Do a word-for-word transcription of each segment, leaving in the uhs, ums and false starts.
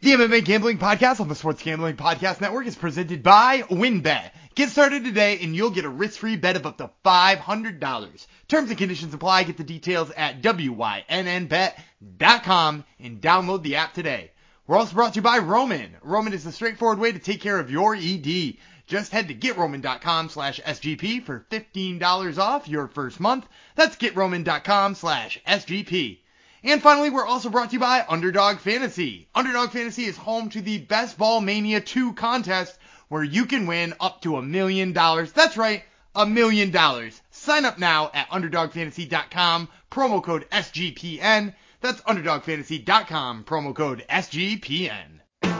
The M M A Gambling Podcast on the Sports Gambling Podcast Network is presented by WynnBET. Get started today and you'll get a risk-free bet of up to five hundred dollars. Terms and conditions apply. Get the details at W Y N N bet dot com and download the app today. We're also brought to you by Roman. Roman is the straightforward way to take care of your E D. Just head to GetRoman.com slash SGP for fifteen dollars off your first month. That's GetRoman.com slash SGP. And finally, we're also brought to you by Underdog Fantasy. Underdog Fantasy is home to the Best Ball Mania two contest where you can win up to a million dollars. That's right, a million dollars. Sign up now at Underdog Fantasy dot com, promo code S G P N. That's Underdog Fantasy dot com, promo code S G P N.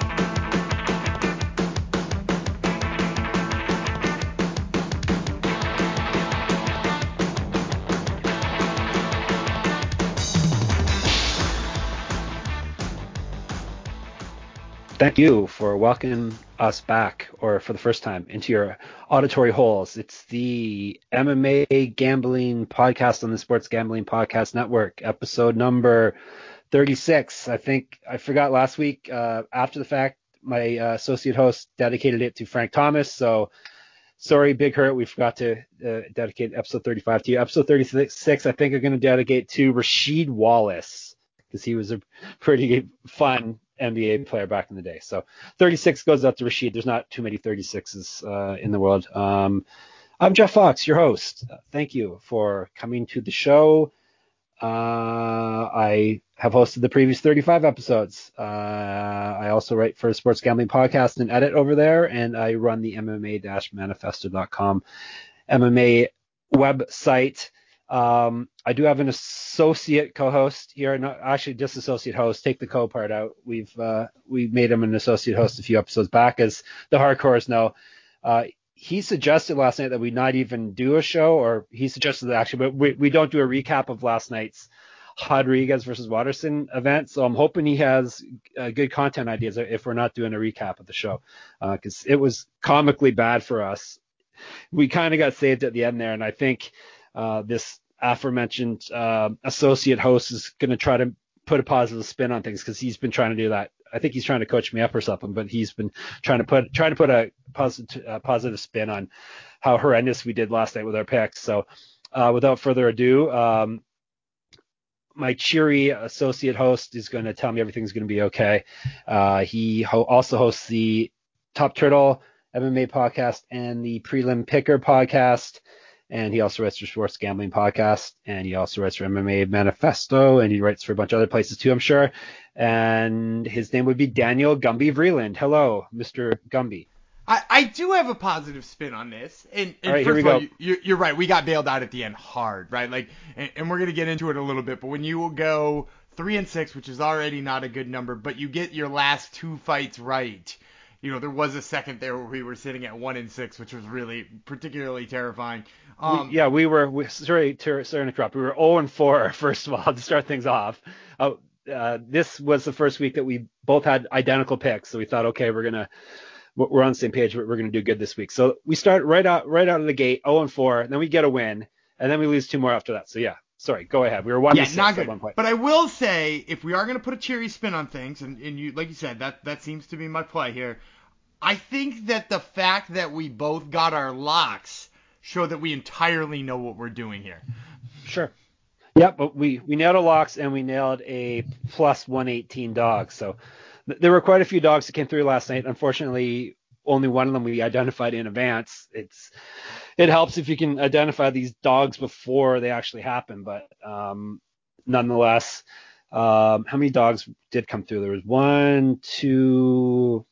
Thank you for welcoming us back, or for the first time, into your auditory holes. It's the M M A Gambling Podcast on the Sports Gambling Podcast Network, episode number thirty-six. I think I forgot last week. Uh, after the fact, my uh, associate host dedicated it to Frank Thomas. So sorry, Big Hurt, we forgot to uh, dedicate episode thirty-five to you. Episode thirty-six, I think I'm going to dedicate to Rasheed Wallace, because he was a pretty fun N B A player back in the day. So thirty-six goes out to Rasheed. There's not too many thirty-sixes uh, in the world. Um, I'm Jeff Fox, your host. Uh, thank you for coming to the show. Uh, I have hosted the previous thirty-five episodes. Uh, I also write for Sports Gambling Podcast and edit over there, and I run the M M A manifesto dot com M M A website. Um, I do have an associate co-host here, not actually just associate host. Take the co part out. We've uh, we made him an associate host a few episodes back, as the hardcores know. Uh, he suggested last night that we not even do a show, or he suggested that actually, but we, we don't do a recap of last night's Rodriguez versus Watterson event. So I'm hoping he has uh, good content ideas if we're not doing a recap of the show, because uh, it was comically bad for us. We kind of got saved at the end there, and I think Uh, this aforementioned uh, associate host is going to try to put a positive spin on things, because he's been trying to do that. I think he's trying to coach me up or something, but he's been trying to put trying to put a positive uh, positive spin on how horrendous we did last night with our picks. So uh, without further ado, um, my cheery associate host is going to tell me everything's going to be okay. Uh, he ho- also hosts the Top Turtle M M A podcast and the Prelim Picker podcast. And he also writes for Sports Gambling Podcast, and he also writes for M M A Manifesto, and he writes for a bunch of other places too, I'm sure. And his name would be Daniel Gumby Vreeland. Hello, Mister Gumby. I, I do have a positive spin on this. And, and all right, first here we of all, go. You, you're right. We got bailed out at the end hard, right? Like, and, and we're going to get into it a little bit, but when you will go three and six, which is already not a good number, but you get your last two fights right. You know, there was a second there where we were sitting at one and six, which was really particularly terrifying. Um, we, yeah, we were, we, sorry, to, sorry to interrupt. We were oh and four, first of all, to start things off. Uh, uh, this was the first week that we both had identical picks. So we thought, okay, we're going to, we're on the same page. We're going to do good this week. So we start right out, right out of the gate, oh and four, and then we get a win, and then we lose two more after that. So yeah, sorry, go ahead. We were one yeah, and six not good. at one point. But I will say, if we are going to put a cheery spin on things, and, and you, like you said, that, that seems to be my play here. I think that the fact that we both got our locks show that we entirely know what we're doing here. Sure. Yeah, but we, we nailed a locks, and we nailed a plus one eighteen dog. So th- there were quite a few dogs that came through last night. Unfortunately, only one of them we identified in advance. It's it helps if you can identify these dogs before they actually happen. But um, nonetheless, um, how many dogs did come through? There was one, two,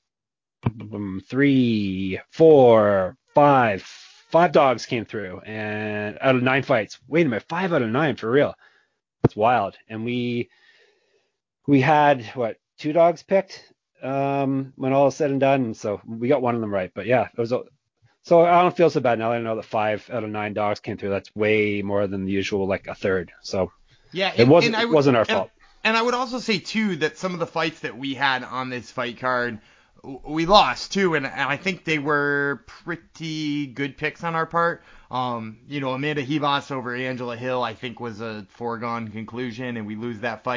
three, four, five. Five dogs came through, and out of nine fights. Wait a minute, five out of nine for real? That's wild. And we we had what two dogs picked um, when all is said and done. So we got one of them right. But yeah, it was. A, so I don't feel so bad now. I know that five out of nine dogs came through. That's way more than the usual, like a third. So yeah, and, it wasn't and it wasn't our and, fault. And I would also say too that some of the fights that we had on this fight card, we lost too, and I think they were pretty good picks on our part. Um, you know, Amanda Ribas over Angela Hill, I think, was a foregone conclusion, and we lose that fight.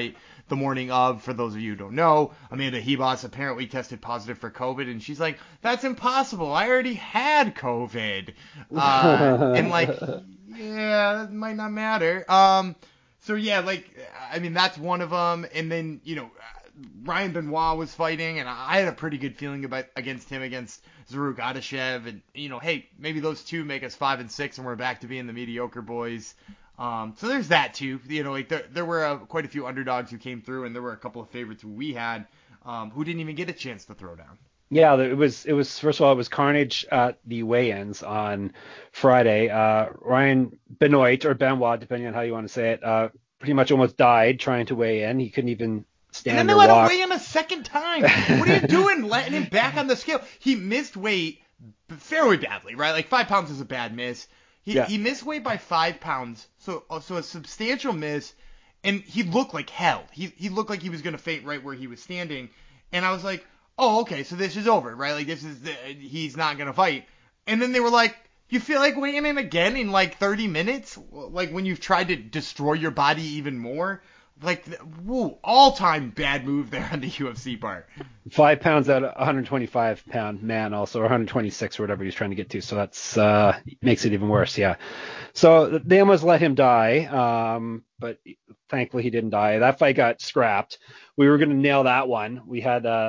the morning of. For those of you who don't know, Amanda Hebos apparently tested positive for COVID, and she's like, "That's impossible. I already had COVID." Uh, and like, yeah, that might not matter. Um, so yeah, like, I mean, that's one of them. And then, you know, Ryan Benoit was fighting, and I had a pretty good feeling about against him against Zaruk Adashev, and you know, hey, maybe those two make us five and six, and we're back to being the mediocre boys. Um, so there's that too. You know, like there there were uh, quite a few underdogs who came through, and there were a couple of favorites who we had um, who didn't even get a chance to throw down. Yeah, it was it was first of all it was carnage at the weigh-ins on Friday. Uh, Ryan Benoit or Benoit, depending on how you want to say it, uh, pretty much almost died trying to weigh in. He couldn't even stand and then or they let walk. him weigh in a second time. What are you doing, letting him back on the scale? He missed weight fairly badly, right? Like five pounds is a bad miss. He Yeah. he missed weight by five pounds, so so a substantial miss, and he looked like hell. He he looked like he was gonna faint right where he was standing, and I was like, oh, okay, so this is over, right? Like this is the, he's not gonna fight. And then they were like, you feel like weighing in again in like thirty minutes, like when you've tried to destroy your body even more. Like, woo, all-time bad move there on the U F C part. Five pounds at a one hundred twenty-five pound man, also, or one hundred twenty-six or whatever he's trying to get to. So that's uh, makes it even worse. Yeah. So they almost let him die, um, but thankfully he didn't die. That fight got scrapped. We were going to nail that one. We had uh,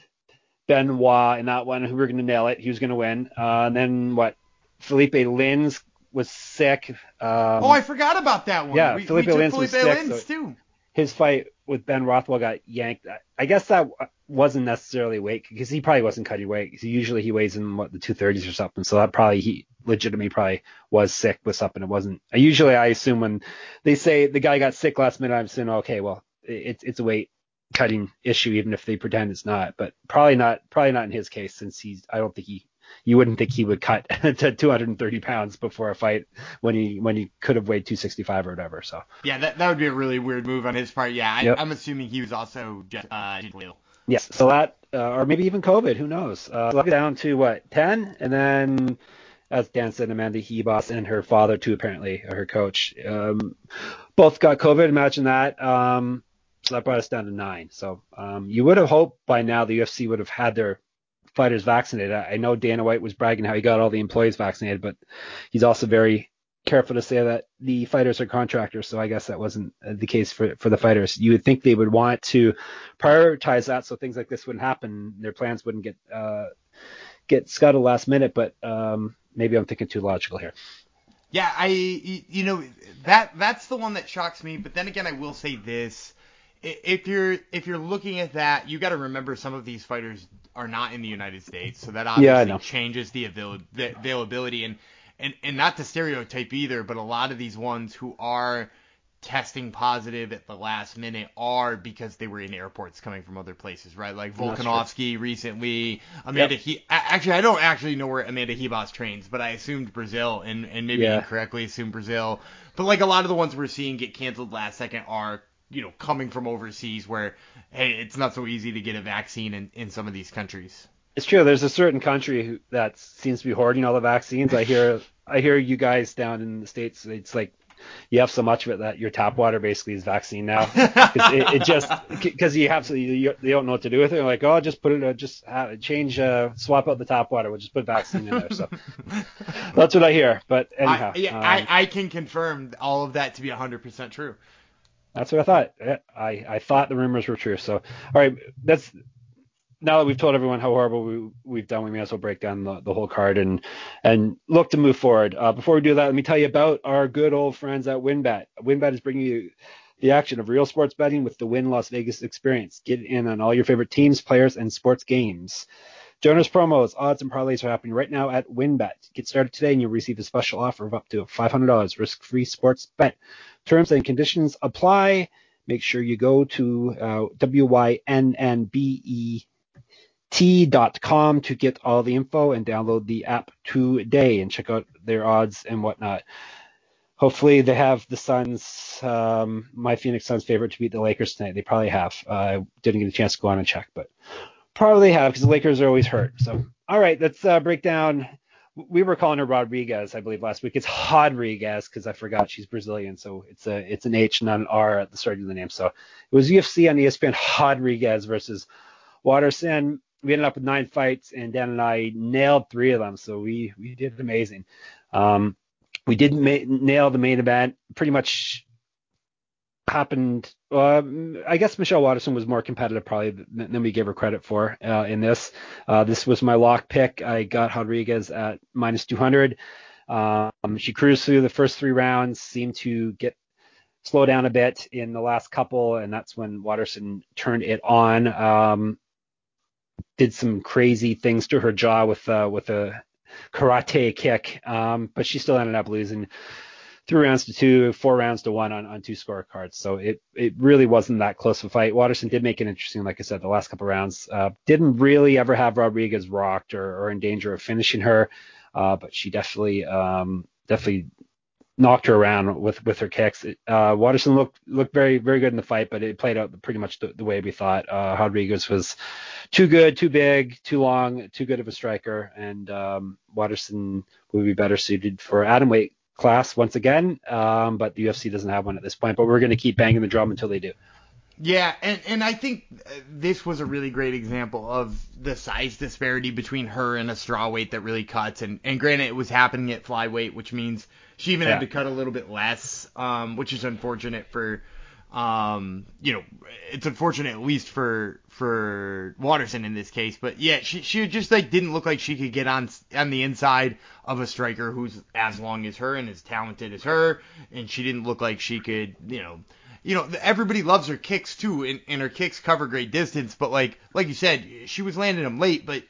Benoit in that one. Who we were going to nail it. He was going to win. Uh, and then what? Felipe Lins was sick. Um, oh, I forgot about that one. Yeah, we, Felipe we took Lins Felipe was sick. Lins So too. his fight with Ben Rothwell got yanked. I guess that wasn't necessarily weight because he probably wasn't cutting weight. He usually he weighs in what the two thirties or something. So that probably he legitimately probably was sick with something. It wasn't. Usually I assume when they say the guy got sick last minute, I'm saying okay, well it's it's a weight cutting issue even if they pretend it's not. But probably not probably not in his case since he's I don't think he. You wouldn't think he would cut to two hundred thirty pounds before a fight when he when he could have weighed two sixty-five or whatever. So yeah, that that would be a really weird move on his part. Yeah, I, yep. I'm assuming he was also just uh, ill. Yes, so that uh, or maybe even COVID, who knows? Uh, so down to what ten, and then as Dan said, Amanda Hebos and her father too, apparently, or her coach, um, both got COVID. Imagine that. Um, so that brought us down to nine. So um, you would have hoped by now the U F C would have had their fighters vaccinated. I know Dana White was bragging how he got all the employees vaccinated, but he's also very careful to say that the fighters are contractors. So I guess that wasn't the case for, for the fighters. You would think they would want to prioritize that so things like this wouldn't happen. Their plans wouldn't get uh, get scuttled last minute, but um, maybe I'm thinking too logical here. Yeah, I you know that that's the one that shocks me. But then again, I will say this. If you're if you're looking at that, you got to remember some of these fighters are not in the United States, so that obviously yeah, changes the, avail- the availability and, and and not to stereotype either, but a lot of these ones who are testing positive at the last minute are because they were in airports coming from other places, right? Like Volkanovski recently, Amanda. Yep. He actually I don't actually know where Amanda Hebos trains, but I assumed Brazil and and maybe yeah. incorrectly assumed Brazil. But like a lot of the ones we're seeing get canceled last second are, you know, coming from overseas where, hey, it's not so easy to get a vaccine in, in some of these countries. It's true. There's a certain country who, that seems to be hoarding all the vaccines. I hear I hear you guys down in the States, it's like you have so much of it that your tap water basically is vaccine now. it, it just because you have to, you, you don't know what to do with it. You're like, oh, just put it, uh, just have, change, uh, swap out the tap water. We'll just put vaccine in there. So that's what I hear. But anyhow, I, yeah, um, I, I can confirm all of that to be one hundred percent true. That's what I thought. I, I thought the rumors were true. So, all right, that's now that we've told everyone how horrible we, we've done, we may as well break down the, the whole card and and look to move forward. Uh, before we do that, let me tell you about our good old friends at WynnBET. WynnBET is bringing you the action of real sports betting with the Wynn Las Vegas experience. Get in on all your favorite teams, players, and sports games. Jonas promos, odds, and parlays are happening right now at WynnBET. Get started today and you'll receive a special offer of up to five hundred dollars risk-free sports bet. Terms and conditions apply. Make sure you go to uh, W Y N N B E T dot com to get all the info and download the app today and check out their odds and whatnot. Hopefully they have the Suns, um, my Phoenix Suns favorite to beat the Lakers tonight. They probably have. I uh, didn't get a chance to go on and check, but probably have because the Lakers are always hurt. So, all right, let's uh, break down we were calling her Rodriguez, I believe, last week. It's Rodriguez because I forgot she's Brazilian, so it's a it's an H, not an R at the start of the name. So it was U F C on E S P N, Rodriguez versus Waterson. We ended up with nine fights, and Dan and I nailed three of them, so we we did amazing. Um, we did ma- nail the main event. Pretty much happened. Uh, I guess Michelle Waterson was more competitive probably than, than we gave her credit for uh, in this. Uh, this was my lock pick. I got Rodriguez at minus two hundred. Um, she cruised through the first three rounds, seemed to get slow down a bit in the last couple, and that's when Waterson turned it on. Um, did some crazy things to her jaw with uh, with a karate kick, um, but she still ended up losing three rounds to two, four rounds to one on, on two scorecards. So it it really wasn't that close of a fight. Waterson did make it interesting, like I said, the last couple rounds. Uh, didn't really ever have Rodriguez rocked or, or in danger of finishing her, uh, but she definitely um, definitely knocked her around with, with her kicks. Uh, Waterson looked looked very very good in the fight, but it played out pretty much the, the way we thought. Uh, Rodriguez was too good, too big, too long, too good of a striker, and um, Waterson would be better suited for atomweight class once again, um, but the U F C doesn't have one at this point. But we're going to keep banging the drum until they do. Yeah, and, and I think this was a really great example of the size disparity between her and a strawweight that really cuts. And, and granted, it was happening at flyweight, which means she even Yeah. had to cut a little bit less, um, which is unfortunate for, um, you know, it's unfortunate at least for for Waterson in this case. But yeah, she she just like didn't look like she could get on on the inside of a striker who's as long as her and as talented as her, and she didn't look like she could, you know. You know, everybody loves her kicks too, and, and her kicks cover great distance. But like, like you said, she was landing them late. But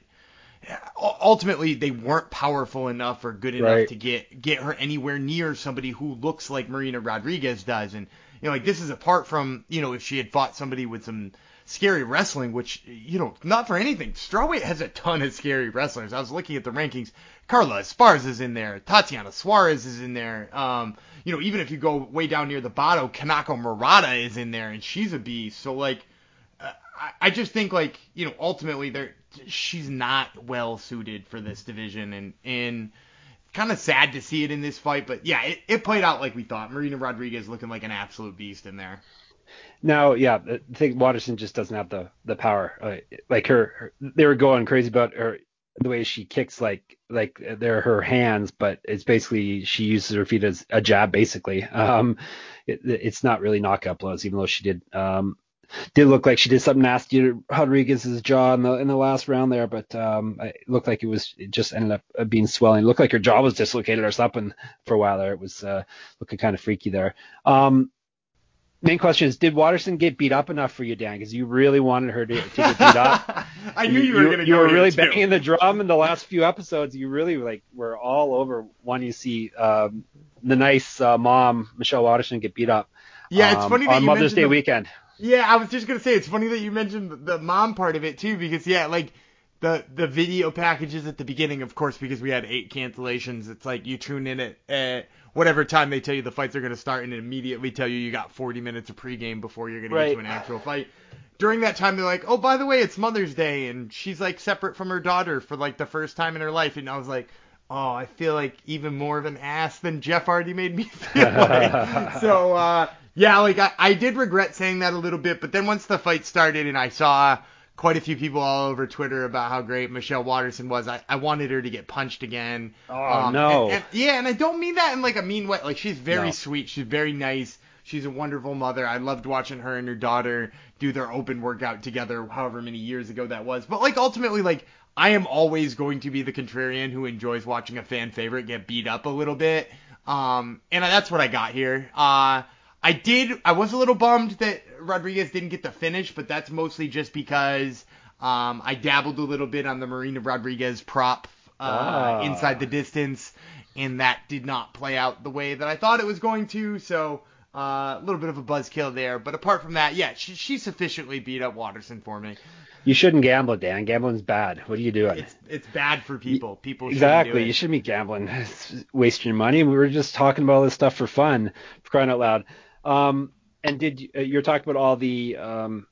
ultimately, they weren't powerful enough or good enough Right. to get get her anywhere near somebody who looks like Marina Rodriguez does. And you know, like this is apart from you know if she had fought somebody with some scary wrestling, which you know, not for anything. Strawweight has a ton of scary wrestlers. I was looking at the rankings. Carla Esparza is in there. Tatiana Suarez is in there. Um, you know, even if you go way down near the bottom, Kanako Murata is in there, and she's a beast. So, like, uh, I, I just think, like, you know, ultimately, there she's not well suited for this division, and and kind of sad to see it in this fight. But yeah, it, it played out like we thought. Marina Rodriguez looking like an absolute beast in there. Now, yeah, I think Waterson just doesn't have the the power. Uh, like her, her, they were going crazy about her the way she kicks, like like they're her hands, but it's basically she uses her feet as a jab, basically. Um, it, it's not really knockout blows, even though she did um did look like she did something nasty to Rodriguez's jaw in the in the last round there, but um, it looked like it was it just ended up being swelling. It looked like her jaw was dislocated or something for a while there. It was uh, looking kind of freaky there. Um, Main question is, did Waterson get beat up enough for you, Dan? Because you really wanted her to, to get beat up. I knew You, you were you, going to you go were here really too. banging the drum in the last few episodes. You really like were all over wanting to see um, the nice uh, mom Michelle Waterson get beat up Yeah, it's um, funny that on you Mother's mentioned Day the. weekend. Yeah, I was just gonna say it's funny that you mentioned the mom part of it too, because yeah, like the the video packages at the beginning, of course, because we had eight cancellations. It's like you tune in at, at whatever time they tell you the fights are gonna start, and immediately tell you you got forty minutes of pregame before you're gonna get Right. to an actual fight. During that time, they're like, oh, by the way, it's Mother's Day, and she's like separate from her daughter for like the first time in her life, and I was like. Oh, I feel like even more of an ass than Jeff already made me feel like. So, uh, yeah, like I, I did regret saying that a little bit, but then once the fight started and I saw quite a few people all over Twitter about how great Michelle Waterson was, I, I wanted her to get punched again. Oh, Um, no. and, and, yeah, and I don't mean that in like a mean way. Like she's very No. sweet. She's very nice. She's a wonderful mother. I loved watching her and her daughter do their open workout together, however many years ago that was. But like ultimately, like I am always going to be the contrarian who enjoys watching a fan favorite get beat up a little bit. Um, and that's what I got here. Uh, I did. I was a little bummed that Rodriguez didn't get the finish, but that's mostly just because um, I dabbled a little bit on the Marina Rodriguez prop uh, Ah. inside the distance, and that did not play out the way that I thought it was going to. So uh, a little bit of a buzzkill there. But apart from that, yeah, she, she sufficiently beat up Waterson for me. You shouldn't gamble, Dan. Gambling's bad. What are you doing? It's it's bad for people. People Exactly. shouldn't do You it. shouldn't be gambling. It's wasting your money. We were just talking about all this stuff for fun, for crying out loud. Um, and did you, uh, you're talking about all the um,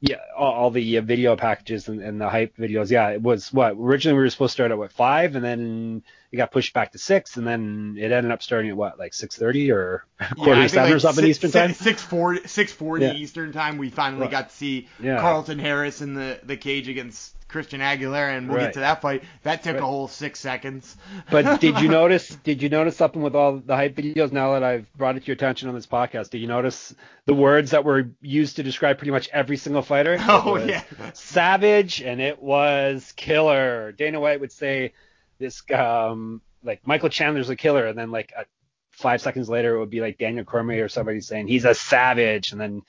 Yeah, all, all the uh, video packages and, and the hype videos. Yeah, it was what originally we were supposed to start at what five, and then it got pushed back to six, and then it ended up starting at what like six thirty or Yeah, quarter I to think seven or like something six, Eastern time. six forty, six forty Yeah, Eastern time, we finally well, got to see yeah, Carlton Harris in the, the cage against Christian Aguilera, and we'll get right, to that fight. That took a right. whole six seconds. But did you notice? Did you notice something with all the hype videos? Now that I've brought it to your attention on this podcast, did you notice the words that were used to describe pretty much every single fighter? It Oh, was yeah. savage and it was killer. Dana White would say this, um, like Michael Chandler's a killer, and then like uh, five seconds later it would be like Daniel Cormier or somebody saying he's a savage, and then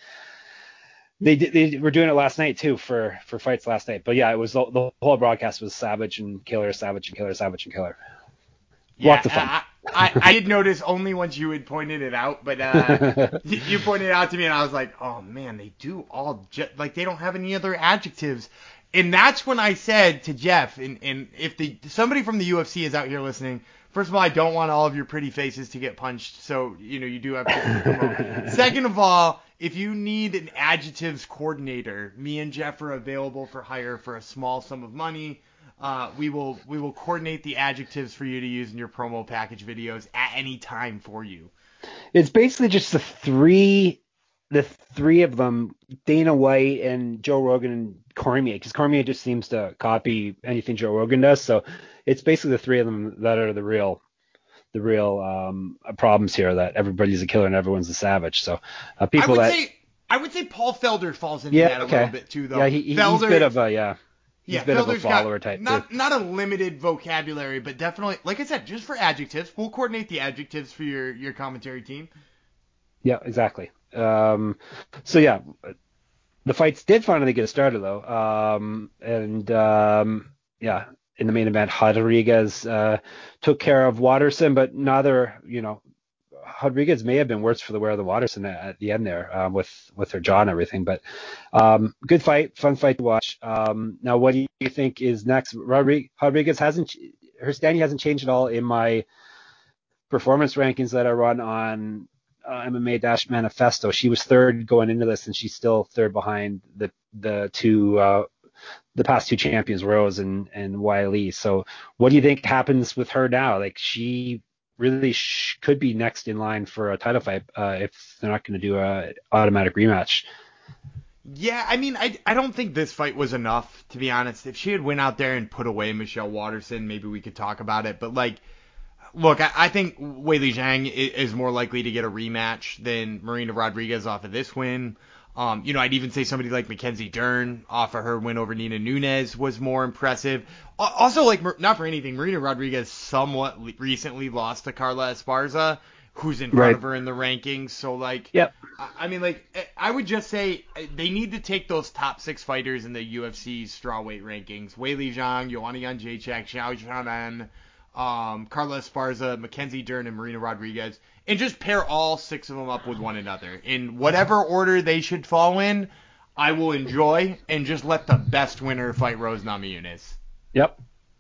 they did, they were doing it last night too for for fights last night. But yeah, it was the, the whole broadcast was savage and killer, savage and killer, savage and killer. Yeah, Lots of fun. I, I, I did notice only once you had pointed it out, but uh, you, you pointed it out to me, and I was like, oh man, they do all ju- like they don't have any other adjectives, and that's when I said to Jeff, and, and if the somebody from the U F C is out here listening, first of all, I don't want all of your pretty faces to get punched, so you know you do have people to promote. Second of all, if you need an adjectives coordinator, me and Jeff are available for hire for a small sum of money. Uh, we will we will coordinate the adjectives for you to use in your promo package videos at any time for you. It's basically just the three, the three of them, Dana White and Joe Rogan and Cormier, because Cormier just seems to copy anything Joe Rogan does. So it's basically the three of them that are the real, the real um, problems here. That everybody's a killer and everyone's a savage. So uh, I people would that, say I would say Paul Felder falls into yeah, that a little okay, bit too, though. yeah, he, he- he's Felder, a bit of a yeah, he's yeah, a bit of a Felder's follower got type too. not not a limited vocabulary, but definitely, like I said, just for adjectives, we'll coordinate the adjectives for your your commentary team. Yeah, exactly. Um, so yeah, the fights did finally get started though, um, and um, yeah, in the main event, Rodriguez uh, took care of Watterson, but neither, you know, Rodriguez may have been worse for the wear of the Watterson at, at the end there um, with with her jaw and everything. But um, good fight, fun fight to watch. Um, now, what do you think is next? Rodriguez, Rodriguez hasn't her standing hasn't changed at all in my performance rankings that I run on uh, M M A Dash Manifesto. She was third going into this, and she's still third behind the the two uh, the past two champions, Rose and and Wiley. So, what do you think happens with her now? Like, she really sh- could be next in line for a title fight uh, if they're not going to do a automatic rematch. Yeah, I mean, I, I don't think this fight was enough, to be honest. If she had went out there and put away Michelle Watterson, maybe we could talk about it. But, like, look, I, I think Weili Zhang is, is more likely to get a rematch than Marina Rodriguez off of this win. Um, you know, I'd even say somebody like Mackenzie Dern off of her win over Nina Nunes was more impressive. Also, like, not for anything, Marina Rodriguez somewhat recently lost to Carla Esparza, who's in front Right. of her in the rankings. So, like, Yep. I mean, like, I would just say they need to take those top six fighters in the U F C's strawweight rankings. Weili Zhang, Joanna Jędrzejczyk, Xiao Zhanan, um, Carla Esparza, Mackenzie Dern, and Marina Rodriguez, and just pair all six of them up with one another. In whatever order they should fall in, I will enjoy, and just let the best winner fight Rose Namajunas. Yep.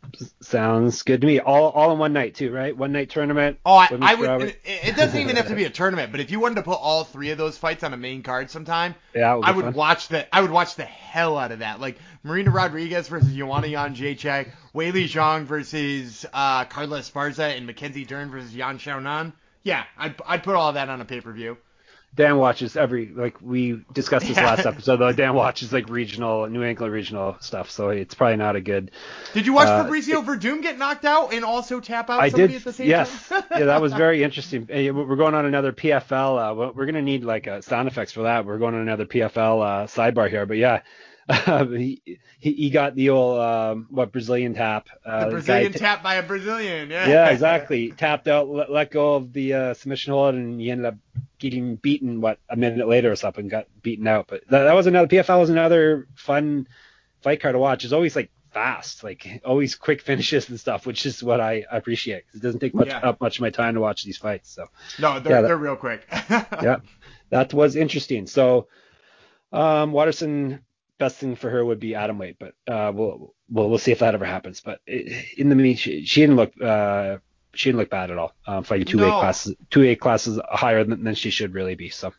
Sounds good to me. All all in one night too, right? One night tournament. Oh, I, women's I would. strawweight. It, it doesn't even have to be a tournament, but if you wanted to put all three of those fights on a main card sometime, Yeah, it would be I would fun. watch the. I would watch the hell out of that. Like Marina Rodriguez versus Joanna Jędrzejczyk, Weili Zhang versus uh, Carla Esparza, and Mackenzie Dern versus Yan Xiaonan. Yeah, I'd I'd put all of that on a pay per view. Dan watches every, like we discussed this Yeah. last episode, though. Dan watches like regional, New England regional stuff, so it's probably not a good. Did you watch uh, Fabricio Verdum get knocked out and also tap out I somebody did, at the same yes, time? yeah, that was very interesting. Hey, we're going on another P F L. Uh, we're gonna need like uh, sound effects for that. We're going on another P F L uh, sidebar here, but yeah, he, he he got the old um, what Brazilian tap. Uh, The Brazilian t- tap by a Brazilian. Yeah. Yeah, exactly. Tapped out, let, let go of the uh, submission hold, and he ended up getting beaten, what, a minute later or something, got beaten out. But that, that was another, P F L was another fun fight card to watch. It's always like fast, like always quick finishes and stuff, which is what I appreciate. It doesn't take much Yeah. up much of my time to watch these fights. So No, they're yeah, that, they're real quick. yeah, that was interesting. So um, Watterson, best thing for her would be atom weight, but uh, we'll we'll we'll see if that ever happens. But in the mean, she, she didn't look uh, she didn't look bad at all. Um, fighting two weight No. classes, two weight classes higher than, than she should really be. So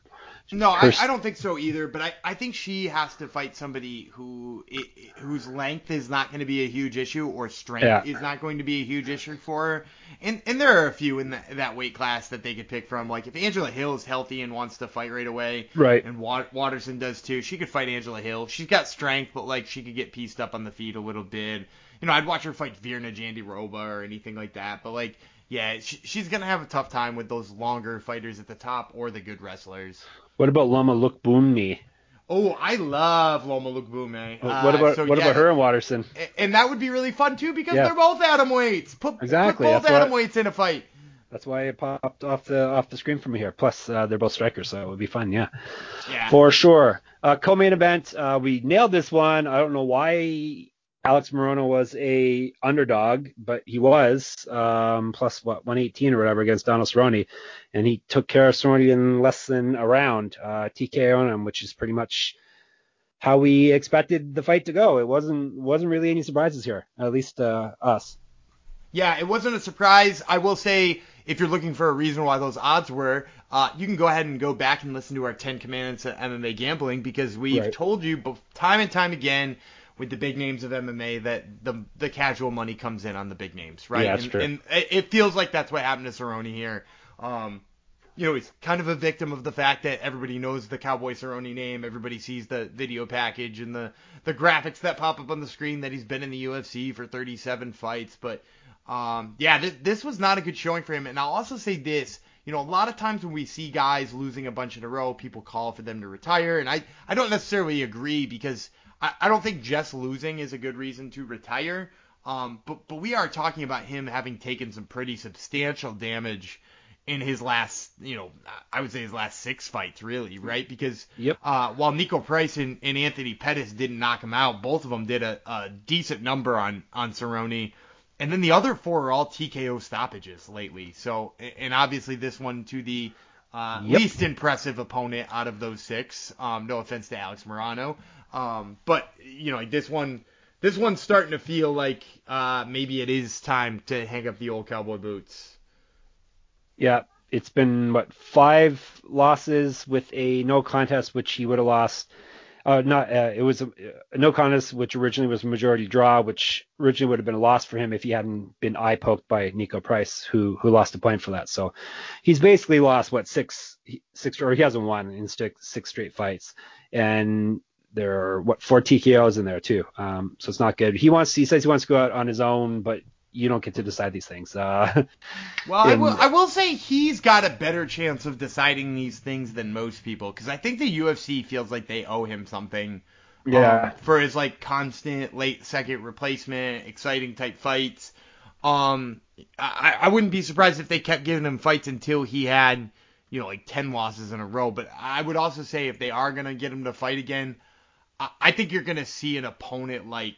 No, Her, I, I don't think so either. But I, I think she has to fight somebody who it, whose length is not going to be a huge issue or strength yeah. is not going to be a huge issue for her. And and there are a few in that, that weight class that they could pick from. Like if Angela Hill is healthy and wants to fight right away, Right. and Wat- Watterson does too, she could fight Angela Hill. She's got strength, but like she could get pieced up on the feet a little bit. You know, I'd watch her fight Virna Jandiroba or anything like that. But like, yeah, she, she's gonna have a tough time with those longer fighters at the top or the good wrestlers. What about Loma Lookboonmee? Oh, I love Loma Lookboonmee. What Uh, about so what yeah, about her and Watterson? and that would be really fun too because Yeah. they're both atom weights. Put, Exactly. put both That's atom what- weights in a fight. That's why it popped off the off the screen from here. Plus, uh, they're both strikers, so it would be fun. Yeah, Yeah. for sure. Uh, co-main event, uh, we nailed this one. I don't know why Alex Morono was a underdog, but he was um, plus what one eighteen or whatever against Donald Cerrone, and he took care of Cerrone in less than a round, uh, T K O on him, which is pretty much how we expected the fight to go. It wasn't wasn't really any surprises here, at least uh, us. Yeah, it wasn't a surprise. I will say, if you're looking for a reason why those odds were, uh, you can go ahead and go back and listen to our ten Commandments of M M A Gambling because we've Right. told you both time and time again with the big names of M M A that the the casual money comes in on the big names, right? Yeah, that's and, true. and it it feels like that's what happened to Cerrone here. Um, you know, he's kind of a victim of the fact that everybody knows the Cowboy Cerrone name. Everybody sees the video package and the, the graphics that pop up on the screen that he's been in the U F C for thirty-seven fights. But, um, yeah, th- this was not a good showing for him. And I'll also say this. You know, a lot of times when we see guys losing a bunch in a row, people call for them to retire. And I, I don't necessarily agree because I, I don't think just losing is a good reason to retire. Um, but, but we are talking about him having taken some pretty substantial damage in his last, you know, I would say his last six fights, really, right? Because Yep. uh, while Nico Price and, and Anthony Pettis didn't knock him out, both of them did a, a decent number on, on Cerrone. And then the other four are all T K O stoppages lately. So, and obviously this one to the uh, Yep. least impressive opponent out of those six. Um, no offense to Alex Morono. Um, but, you know, like this one, this one's starting to feel like uh, maybe it is time to hang up the old cowboy boots. Yeah, it's been what five losses with a no contest, which he would have lost. Uh, not uh, it was a, a no contest, which originally was a majority draw, which originally would have been a loss for him if he hadn't been eye poked by Nico Price, who who lost a point for that. So he's basically lost what six six or he hasn't won in six, six straight fights, and there are what four T K Os in there too. Um, so it's not good. He wants he says he wants to go out on his own, but you don't get to decide these things. Uh, Well, I and- will, I will say he's got a better chance of deciding these things than most people because I think the U F C feels like they owe him something. Yeah. Um, for his like constant late second replacement, exciting type fights. Um, I, I wouldn't be surprised if they kept giving him fights until he had, you know, like ten losses in a row. But I would also say if they are gonna get him to fight again, I, I think you're gonna see an opponent like.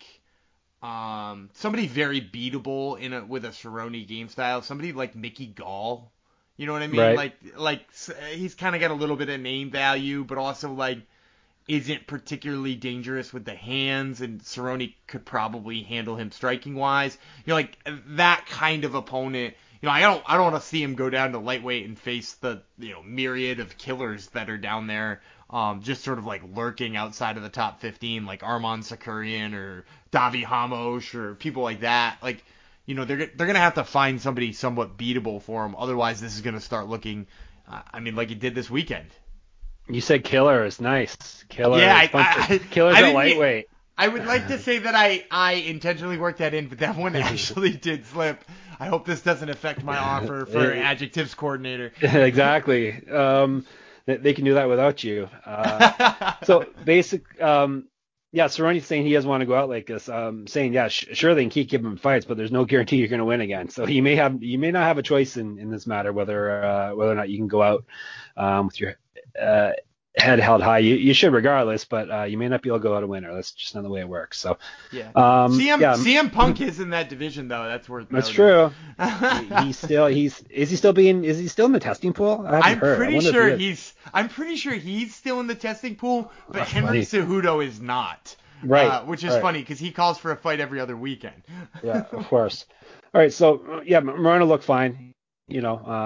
Um, somebody very beatable in a with a Cerrone game style. Somebody like Mickey Gall. You know what I mean? Right. Like like s- he's kind of got a little bit of name value, but also like isn't particularly dangerous with the hands, and Cerrone could probably handle him striking wise. You know, like that kind of opponent. You know, I don't I don't want to see him go down to lightweight and face the you know myriad of killers that are down there. Um, just sort of like lurking outside of the top fifteen, like Arman Sakarian or Davi Hamosh or people like that. Like, you know, they're they're gonna have to find somebody somewhat beatable for him. Otherwise, this is gonna start looking, uh, I mean, like it did this weekend. You said killers, nice. Killers, Yeah, I- bunch I- of killers I at didn't mean- lightweight. I would like to say that I, I intentionally worked that in, but that one actually did slip. I hope this doesn't affect my offer for adjectives coordinator. Exactly. Um, they, they can do that without you. Uh, so basic, um, yeah, Cerrone's saying he doesn't want to go out like this. Um, saying yeah, sh- sure they can keep giving him fights, but there's no guarantee you're going to win again. So you may have you may not have a choice in, in this matter whether uh, whether or not you can go out um, with your uh, head held high. You, you should regardless, but uh, you may not be able to go out a winner. That's just not the way it works. So Yeah. um, C M yeah, C M Punk is in that division though. That's worth. that's noting. true. He- he's still he's is he still being is he still in the testing pool? I haven't I'm heard. I pretty wonder if sure he is. he's. I'm pretty sure he's still in the testing pool, but That's Henry funny. Cejudo is not. Right, Uh, which is right. funny because he calls for a fight every other weekend. Yeah, of course. All right, so uh, yeah, Moreno looked fine. You know, um,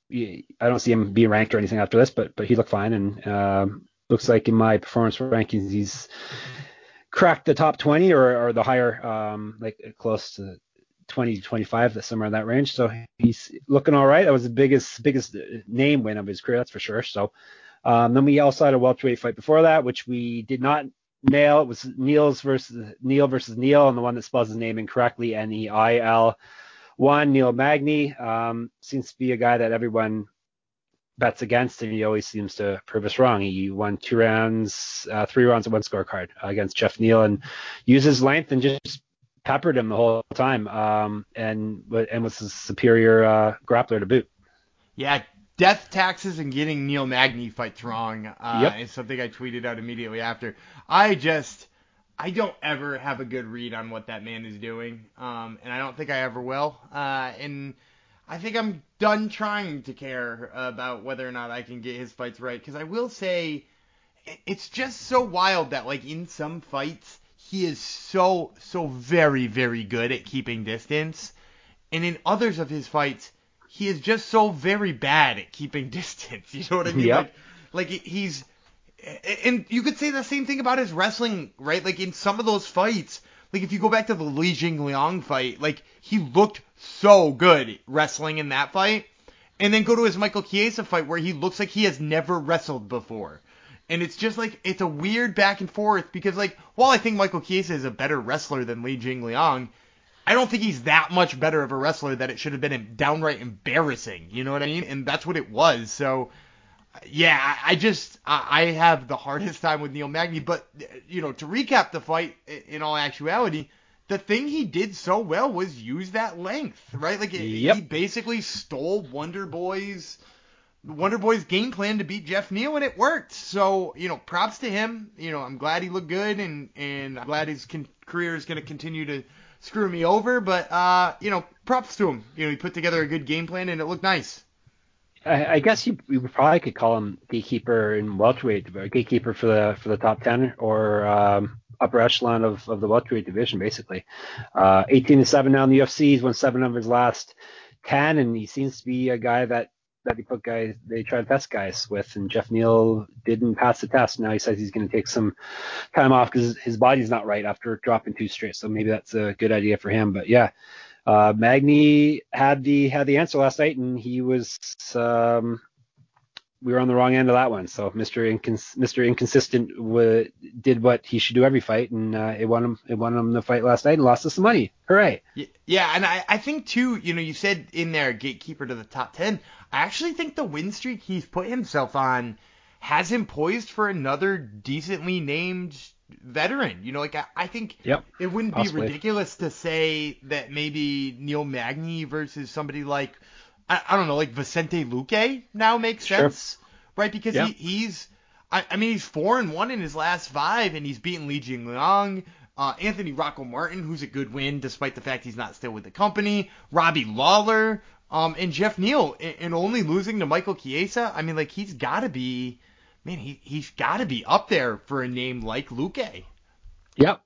I don't see him being ranked or anything after this, but but he looked fine, and um, looks like in my performance rankings he's cracked the top twenty or, or the higher, um, like close to twenty to twenty-five, that's somewhere in that range. So he's looking all right. That was the biggest biggest name win of his career, that's for sure. So um, then we also had a welterweight fight before that, which we did not nail. It was Neil's versus Neil versus Neil, and the one that spells his name incorrectly, N E I L. One, Neil Magny, um, seems to be a guy that everyone bets against, and he always seems to prove us wrong. He won two rounds, uh, three rounds, and one scorecard uh, against Jeff Neal, and used his length and just peppered him the whole time, um, and and was a superior uh, grappler to boot. Yeah, death taxes and getting Neil Magny fights wrong uh, Yep. is something I tweeted out immediately after. I just, I don't ever have a good read on what that man is doing, um, and I don't think I ever will. Uh, and I think I'm done trying to care about whether or not I can get his fights right, because I will say it's just so wild that like in some fights he is so so very very good at keeping distance, and in others of his fights he is just so very bad at keeping distance. You know what I mean? Yep. Like like he's and you could say the same thing about his wrestling, right? Like in some of those fights, like if you go back to the Li Jingliang fight, like he looked so good wrestling in that fight, and then go to his Michael Chiesa fight where he looks like he has never wrestled before. And it's just like, it's a weird back and forth because, like, while I think Michael Chiesa is a better wrestler than Li Jingliang, I don't think he's that much better of a wrestler that it should have been downright embarrassing. You know what I mean? And that's what it was. So, yeah, I, I just, I, I have the hardest time with Neil Magny. But, you know, to recap the fight, in all actuality, the thing he did so well was use that length, right? Like, it, Yep. he basically stole Wonder Boy's Wonder Boy's game plan to beat Jeff Neal, and it worked. So, you know, props to him. You know, I'm glad he looked good, and, and I'm glad his con- career is going to continue to screw me over. But, uh, you know, props to him. You know, he put together a good game plan, and it looked nice. I, I guess you, you probably could call him gatekeeper in welterweight, or gatekeeper for the for the top ten or um, upper echelon of, of the welterweight division, basically. Uh, eighteen to seven now in the U F C. He's won seven of his last ten, and he seems to be a guy that that they put guys they try to test guys with. And Jeff Neal didn't pass the test. Now he says he's going to take some time off because his body's not right after dropping two straight. So maybe that's a good idea for him. But yeah. Uh, Magny had the had the answer last night, and he was um, we were on the wrong end of that one. So Mister Incons- Mister Inconsistent w- did what he should do every fight, and uh, it won him it won him the fight last night and lost us some money. Hooray! Yeah, and I, I think too, you know, you said in there gatekeeper to the top ten. I actually think the win streak he's put himself on has him poised for another decently named veteran. You know, like I, I think Yep, it wouldn't be possibly. ridiculous to say that maybe Neil Magny versus somebody like I, I don't know, like Vicente Luque now makes Sure. sense, right? Because Yep. he, he's I, I mean he's four and one in his last five, and he's beaten Li Jingliang. Uh, Anthony Rocco Martin, who's a good win despite the fact he's not still with the company. Robbie Lawler, um, and Jeff Neal, and, and only losing to Michael Chiesa. I mean, like he's got to be, man, he he's got to be up there for a name like Luque. Yep.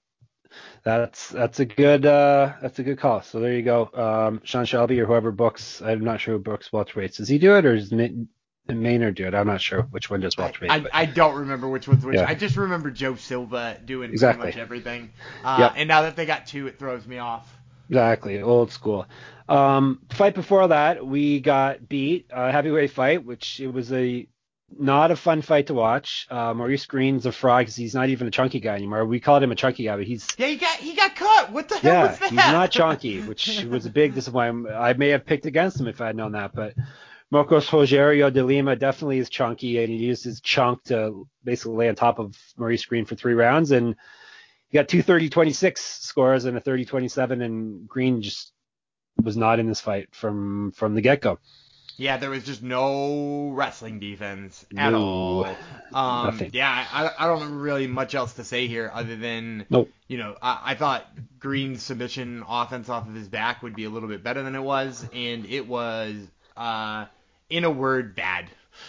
That's that's a good uh, that's a good call. So there you go. Um, Sean Shelby or whoever books. I'm not sure who books welterweights. Does he do it or does Maynard do it? I'm not sure which one does I, welterweight. I, But I don't remember which one's which. yeah, I just remember Joe Silva doing pretty exactly. much everything. Uh, Yep. and now that they got two, it throws me off. Exactly, old school. Um, fight before that, we got beat a heavyweight fight, which it was a not a fun fight to watch. Uh, Maurice Green's a fraud because he's not even a chunky guy anymore. We called him a chunky guy, but he's Yeah, he got he got cut. What the hell yeah, was that? he's not chunky, which was a big disappointment. I may have picked against him if I had known that, but Marcos Rogerio de Lima definitely is chunky, and he used his chunk to basically lay on top of Maurice Green for three rounds, and he got two thirty twenty-six scores and a thirty twenty-seven, and Green just was not in this fight from from the get-go. Yeah, there was just no wrestling defense at No, all. Um, nothing. yeah, I, I don't have really much else to say here other than, Nope. you know, I, I thought Green's submission offense off of his back would be a little bit better than it was, and it was, uh, in a word, bad.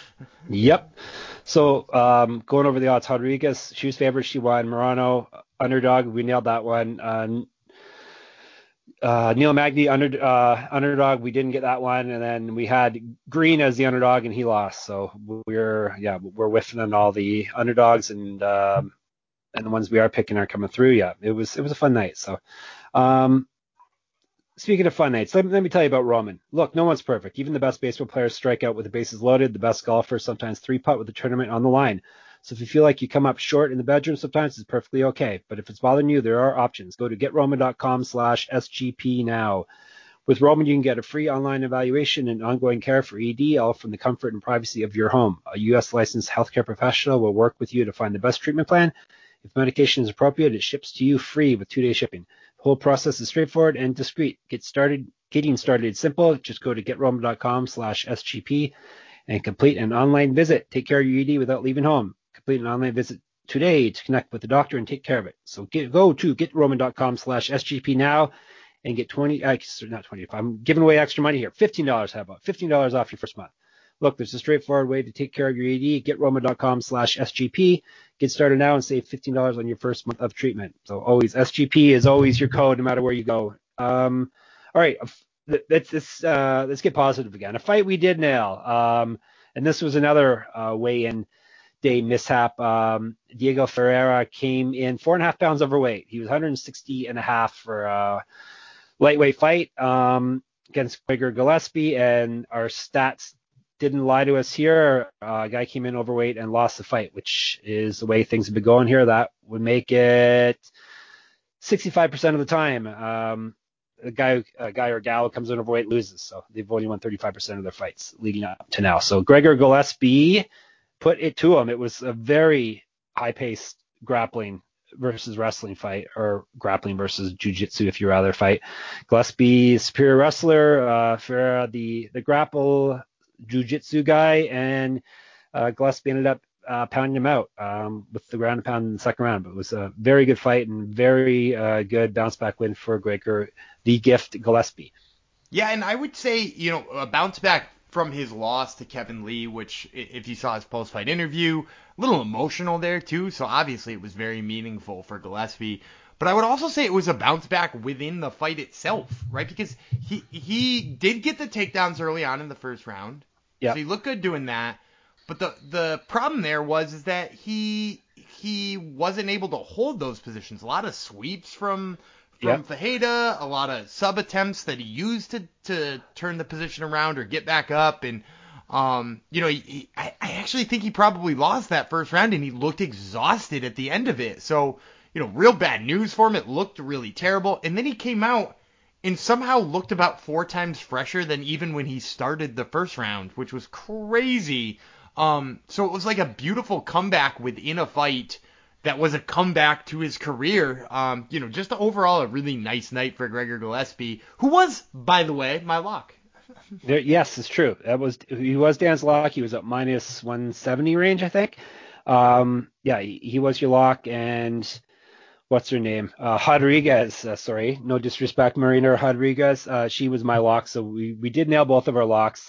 Yep. So um, going over the odds, Rodriguez, she was favored, she won. Morano, underdog, we nailed that one. Uh, uh, Neil Magny under uh, underdog. We didn't get that one, and then we had Green as the underdog, and he lost. So we're yeah we're whiffing on all the underdogs, and um, and the ones we are picking are coming through. Yeah, it was it was a fun night. So. Um, Speaking of fun nights, let, let me tell you about Roman. Look, no one's perfect. Even the best baseball players strike out with the bases loaded. The best golfers sometimes three-putt with the tournament on the line. So if you feel like you come up short in the bedroom sometimes, it's perfectly okay. But if it's bothering you, there are options. Go to getroman.com slash SGP now. With Roman, you can get a free online evaluation and ongoing care for E D, all from the comfort and privacy of your home. A U S licensed healthcare professional will work with you to find the best treatment plan. If medication is appropriate, it ships to you free with two-day shipping. The whole process is straightforward and discreet. Get started. Getting started is simple. Just go to getroman.com slash SGP and complete an online visit. Take care of your E D without leaving home. Complete an online visit today to connect with the doctor and take care of it. So get, go to getroman.com slash SGP now and get twenty, uh, not twenty, I'm giving away extra money here. fifteen dollars, how about fifteen dollars off your first month? Look, there's a straightforward way to take care of your E D. GetRoman.com slash SGP. Get started now and save fifteen dollars on your first month of treatment. So always, S G P is always your code no matter where you go. Um, all right, let's, let's, uh, let's get positive again. A fight we did nail. Um, and this was another uh, weigh-in day mishap. Um, Diego Ferreira came in four and a half pounds overweight. He was one sixty and a half for a lightweight fight um, against Gregor Gillespie, and our stats didn't lie to us here. Uh, a guy came in overweight and lost the fight, which is the way things have been going here. That would make it sixty-five percent of the time. Um, a guy, a guy or gal who comes in overweight loses. So they've only won thirty-five percent of their fights leading up to now. So Gregor Gillespie put it to him. It was a very high-paced grappling versus wrestling fight, or grappling versus jiu-jitsu if you rather fight. Gillespie, superior wrestler, uh, Ferreira, the, the grapple jiu-jitsu guy, and uh, Gillespie ended up uh, pounding him out um, with the ground and pound in the second round. But it was a very good fight and very uh, good bounce back win for Gregor, the Gift Gillespie. Yeah, and I would say, you know, a bounce back from his loss to Kevin Lee, which, if you saw his post-fight interview, a little emotional there too, so obviously it was very meaningful for Gillespie. But I would also say it was a bounce back within the fight itself, right? Because he he did get the takedowns early on in the first round, Yep. so he looked good doing that. But the the problem there was is that he he wasn't able to hold those positions. A lot of sweeps from from Yep. Fajeda, a lot of sub attempts that he used to, to turn the position around or get back up. And, um, you know, he, he, I, I actually think he probably lost that first round and he looked exhausted at the end of it. So, you know, real bad news for him. It looked really terrible. And then he came out and somehow looked about four times fresher than even when he started the first round, which was crazy. Um, so it was like a beautiful comeback within a fight that was a comeback to his career. Um, you know, just overall a really nice night for Gregor Gillespie, who was, by the way, my lock. There, yes, it's true. That was he was Dan's lock. He was at minus one seventy range, I think. Um, yeah, he, he was your lock, and what's her name? Uh, Rodriguez. Uh, sorry, no disrespect, Marina Rodriguez. Uh, she was my lock, so we we did nail both of our locks.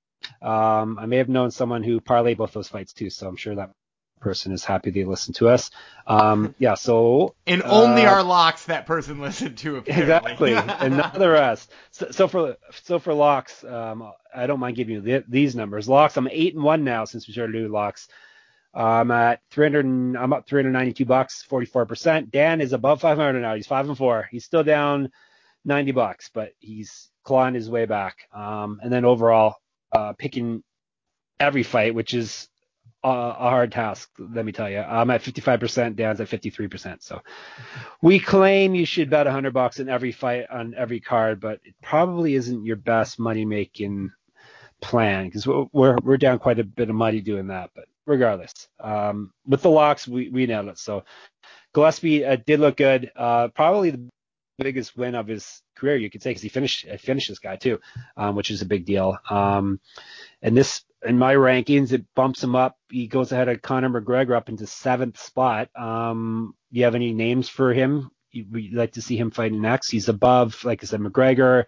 Um, I may have known someone who parlayed both those fights too, so I'm sure that person is happy they listened to us. Um, yeah, so and only uh, our locks that person listened to, apparently. Exactly, and not the rest. So, so for so for locks, um, I don't mind giving you the, these numbers. Locks, I'm eight and one now since we started doing locks. I'm at three hundred. I'm up three hundred ninety-two bucks, forty-four percent. Dan is above five hundred now. He's five and four. He's still down ninety bucks, but he's clawing his way back. Um, and then overall, uh, picking every fight, which is a, a hard task, let me tell you. I'm at fifty-five percent. Dan's at fifty-three percent. So we claim you should bet one hundred bucks in every fight on every card, but it probably isn't your best money making plan because we're we're down quite a bit of money doing that. But regardless, um, with the locks, we, we nailed it. So Gillespie uh, did look good. Uh, probably the biggest win of his career, you could say, because he finished finished this guy too, um, which is a big deal. Um, and this, in my rankings, it bumps him up. He goes ahead of Conor McGregor up into seventh spot. Um, do you have any names for him? You'd like to see him fighting next? He's above, like I said, McGregor,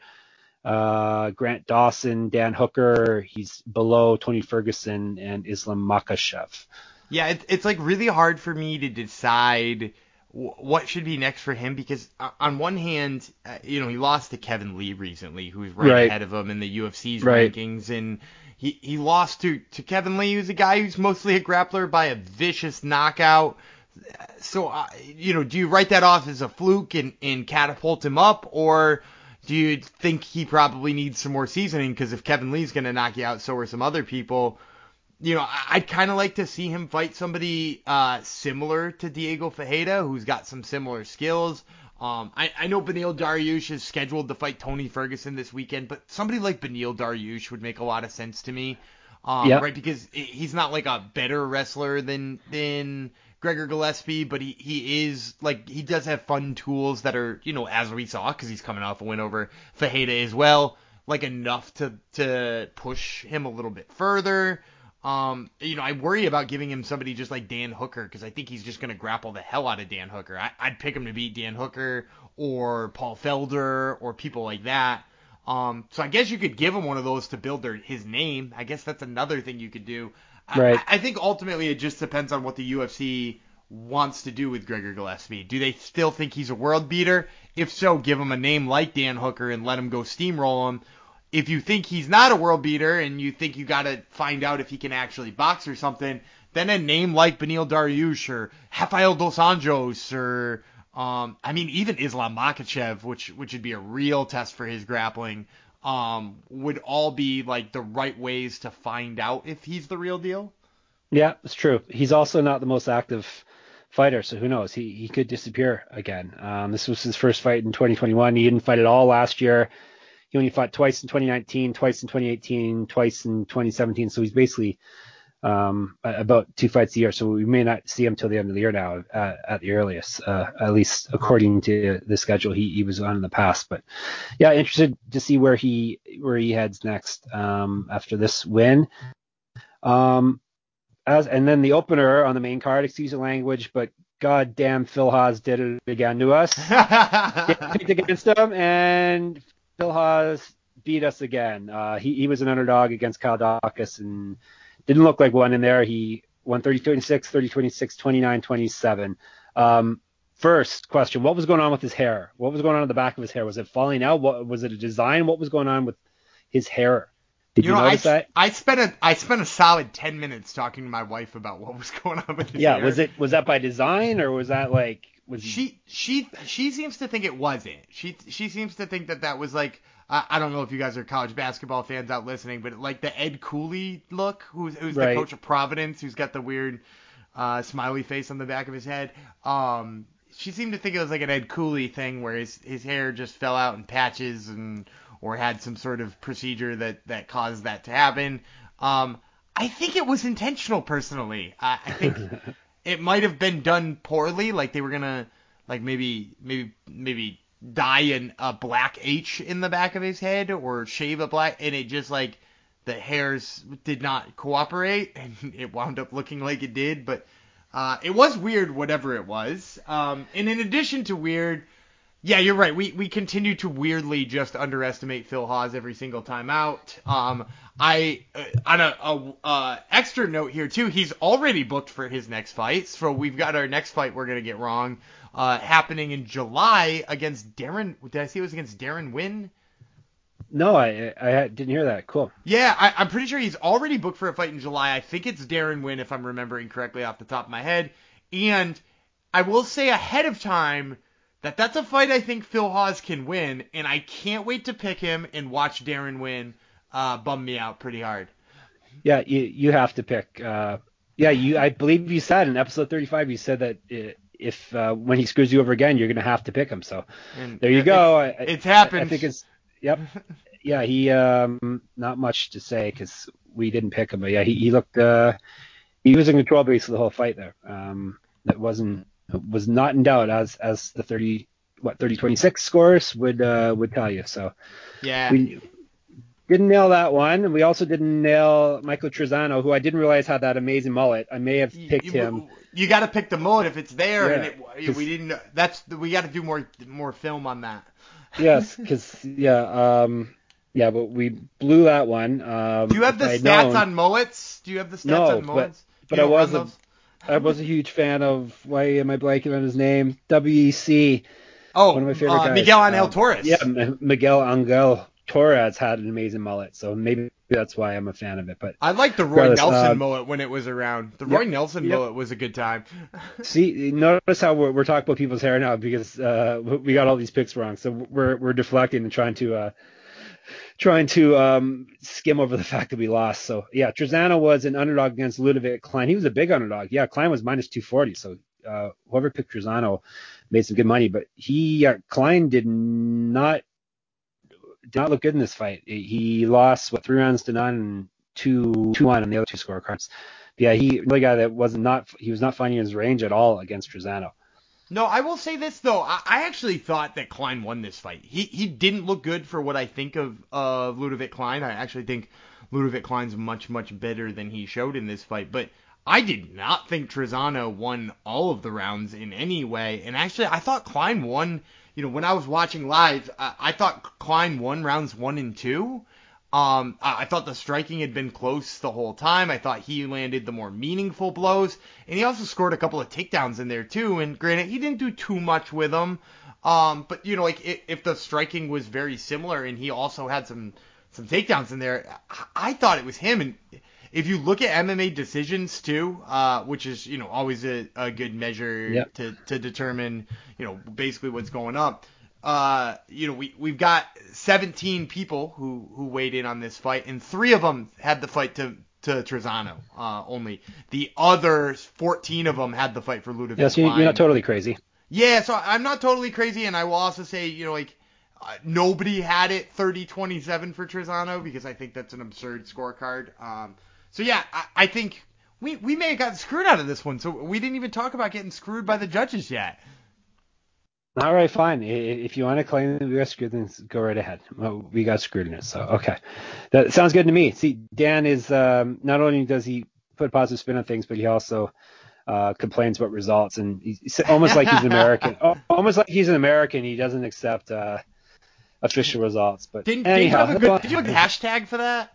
uh, Grant Dawson, Dan Hooker. He's below Tony Ferguson and Islam Makhachev. Yeah, it, it's like really hard for me to decide w- what should be next for him, because uh, on one hand, uh, you know, he lost to Kevin Lee recently, who's right, Right. ahead of him in the U F C's Right. rankings, and he, he lost to, to Kevin Lee, who's a guy who's mostly a grappler by a vicious knockout. So, uh, you know, do you write that off as a fluke and, and catapult him up, or do you think he probably needs some more seasoning? Because if Kevin Lee's going to knock you out, so are some other people. You know, I'd kind of like to see him fight somebody uh, similar to Diego Ferreira, who's got some similar skills. Um, I, I know Beneil Dariush is scheduled to fight Tony Ferguson this weekend, but somebody like Beneil Dariush would make a lot of sense to me. Um, Yep. Right, because he's not like a better wrestler than than Gregor Gillespie, but he, he is, like, he does have fun tools that are, you know, as we saw, because he's coming off a win over Ferreira as well, like enough to, to push him a little bit further. Um, you know, I worry about giving him somebody just like Dan Hooker, because I think he's just going to grapple the hell out of Dan Hooker. I, I'd pick him to beat Dan Hooker or Paul Felder or people like that. Um, so I guess you could give him one of those to build their, his name. I guess that's another thing you could do. Right. I, I think ultimately it just depends on what the U F C wants to do with Gregor Gillespie. Do they still think he's a world beater? If so, give him a name like Dan Hooker and let him go steamroll him. If you think he's not a world beater and you think you got to find out if he can actually box or something, then a name like Beneil Dariush or Rafael Dos Anjos or, um, I mean, even Islam Makhachev, which which would be a real test for his grappling, um, would all be like the right ways to find out if he's the real deal. Yeah, it's true. He's also not the most active fighter, so who knows? He he could disappear again. Um, this was his first fight in twenty twenty-one. He didn't fight at all last year. He only fought twice in twenty nineteen, twice in twenty eighteen, twice in twenty seventeen. So he's basically um, about two fights a year. So we may not see him till the end of the year now, uh, at the earliest, uh, at least according to the schedule he, he was on in the past. But yeah, interested to see where he where he heads next um, after this win. Um, as and then the opener on the main card, excuse the language, but goddamn, Phil Haas did it again to us. Picked against him, and Phil Haas beat us again. Uh, he, he was an underdog against Kyle Dawkins and didn't look like one in there. He won thirty twenty-six, thirty twenty-six, twenty-nine twenty-seven. Um, first question, what was going on with his hair? What was going on in the back of his hair? Was it falling out? What, was it a design? What was going on with his hair? Did you, You know, notice I, that? I spent a I spent a solid ten minutes talking to my wife about what was going on with his Yeah, hair. was it was that by design, or was that like was he... She she she seems to think it wasn't. She she seems to think that that was like, I, I don't know if you guys are college basketball fans out listening, but like the Ed Cooley look, who's who's Right. the coach of Providence, who's got the weird uh, smiley face on the back of his head. Um, she seemed to think it was like an Ed Cooley thing where his his hair just fell out in patches and or had some sort of procedure that that caused that to happen. Um, I think it was intentional, personally. I, I think. It might have been done poorly, like they were gonna, like maybe maybe maybe dye an, a black H in the back of his head or shave a black, and it just like the hairs did not cooperate, and it wound up looking like it did. But uh, it was weird, whatever it was. Um, and in addition to weird, yeah, you're right. We we continue to weirdly just underestimate Phil Haas every single time out. Um, I uh, on a, a uh, extra note here too. He's already booked for his next fight, so we've got our next fight we're gonna get wrong, uh, happening in July against Darren. Did I see it was against Darren Wynn? No, I I didn't hear that. Cool. Yeah, I, I'm pretty sure he's already booked for a fight in July. I think it's Darren Wynn, if I'm remembering correctly off the top of my head. And I will say ahead of time that that's a fight I think Phil Haas can win, and I can't wait to pick him and watch Darren Wynn uh, bum me out pretty hard. Yeah, you you have to pick. Uh, yeah, you. I believe you said in episode thirty-five, you said that if uh, when he screws you over again, you're gonna have to pick him. So And there you it's, go. I, It's happened. I think it's. Yep. Yeah, he. Um, not much to say because we didn't pick him, but yeah, he, he looked. Uh, he was in control base of the whole fight there. Um, that wasn't was not in doubt as as the thirty what thirty twenty-six scores would uh, would tell you. So Yeah. we didn't nail that one. And we also didn't nail Michael Trezano, who I didn't realize had that amazing mullet. I may have picked you, him. You, you got to pick the mode if it's there, Yeah, and it, we didn't. That's we got to do more more film on that. Yes, because yeah, um, yeah, but we blew that one. Um, Do you have if the I had stats known, on mullets? Do you have the stats no, on but mullets? but You I don't was run a those? I was a huge fan of, why am I blanking on his name? W E C. One of Oh, my favorite uh, guys. Miguel Angel Um, yeah, Torres. M- Miguel Angel Torres had an amazing mullet, so maybe that's why I'm a fan of it. But I like the Roy regardless, Nelson um, mullet when it was around. The Roy yep, Nelson yep. mullet was a good time. See, notice how we're, we're talking about people's hair now because uh, we got all these picks wrong. So we're we're deflecting and trying to uh, trying to um, skim over the fact that we lost. So yeah, Trezano was an underdog against Ludovic Klein. He was a big underdog. Yeah, Klein was minus two forty. So uh, whoever picked Trezano made some good money, but he uh, Klein did not did not look good in this fight. He lost what three rounds to none and two two one on the other two scorecards. Yeah, he really guy that wasn't not he was not finding his range at all against Trezano. No, I will say this though. I, I actually thought that Klein won this fight. He he didn't look good for what I think of of Ludovic Klein. I actually think Ludovic Klein's much much better than he showed in this fight. But I did not think Trezano won all of the rounds in any way. And actually, I thought Klein won. You know, when I was watching live, I, I thought Klein won rounds one and two. Um, I I thought the striking had been close the whole time. I thought he landed the more meaningful blows, and he also scored a couple of takedowns in there too. And granted, he didn't do too much with them. Um, but you know, like if, if the striking was very similar, and he also had some some takedowns in there, I, I thought it was him. And if you look at M M A decisions too, uh, which is you know always a, a good measure Yep. to to determine you know basically what's going up. Uh, you know, we, we've got seventeen people who, who weighed in on this fight, and three of them had the fight to, to Trezano, uh, only. The other fourteen of them had the fight for Ludovic Yes, you- you're not Klein. totally crazy. Yeah, so I'm not totally crazy, and I will also say, you know, like, uh, nobody had it thirty twenty-seven for Trezano, because I think that's an absurd scorecard. Um, so yeah, I, I think we, we may have gotten screwed out of this one, so we didn't even talk about getting screwed by the judges yet. All right, fine. I- If you want to claim that we got screwed, then go right ahead. Well, we got screwed in it, so okay. That sounds good to me. See, Dan is um, not only does he put a positive spin on things, but he also uh, complains about results, and he's almost like he's an American. Al- Almost like he's an American. He doesn't accept uh, official results. But Didn't, didn't you anyhow, have a good, did you have a hashtag for that?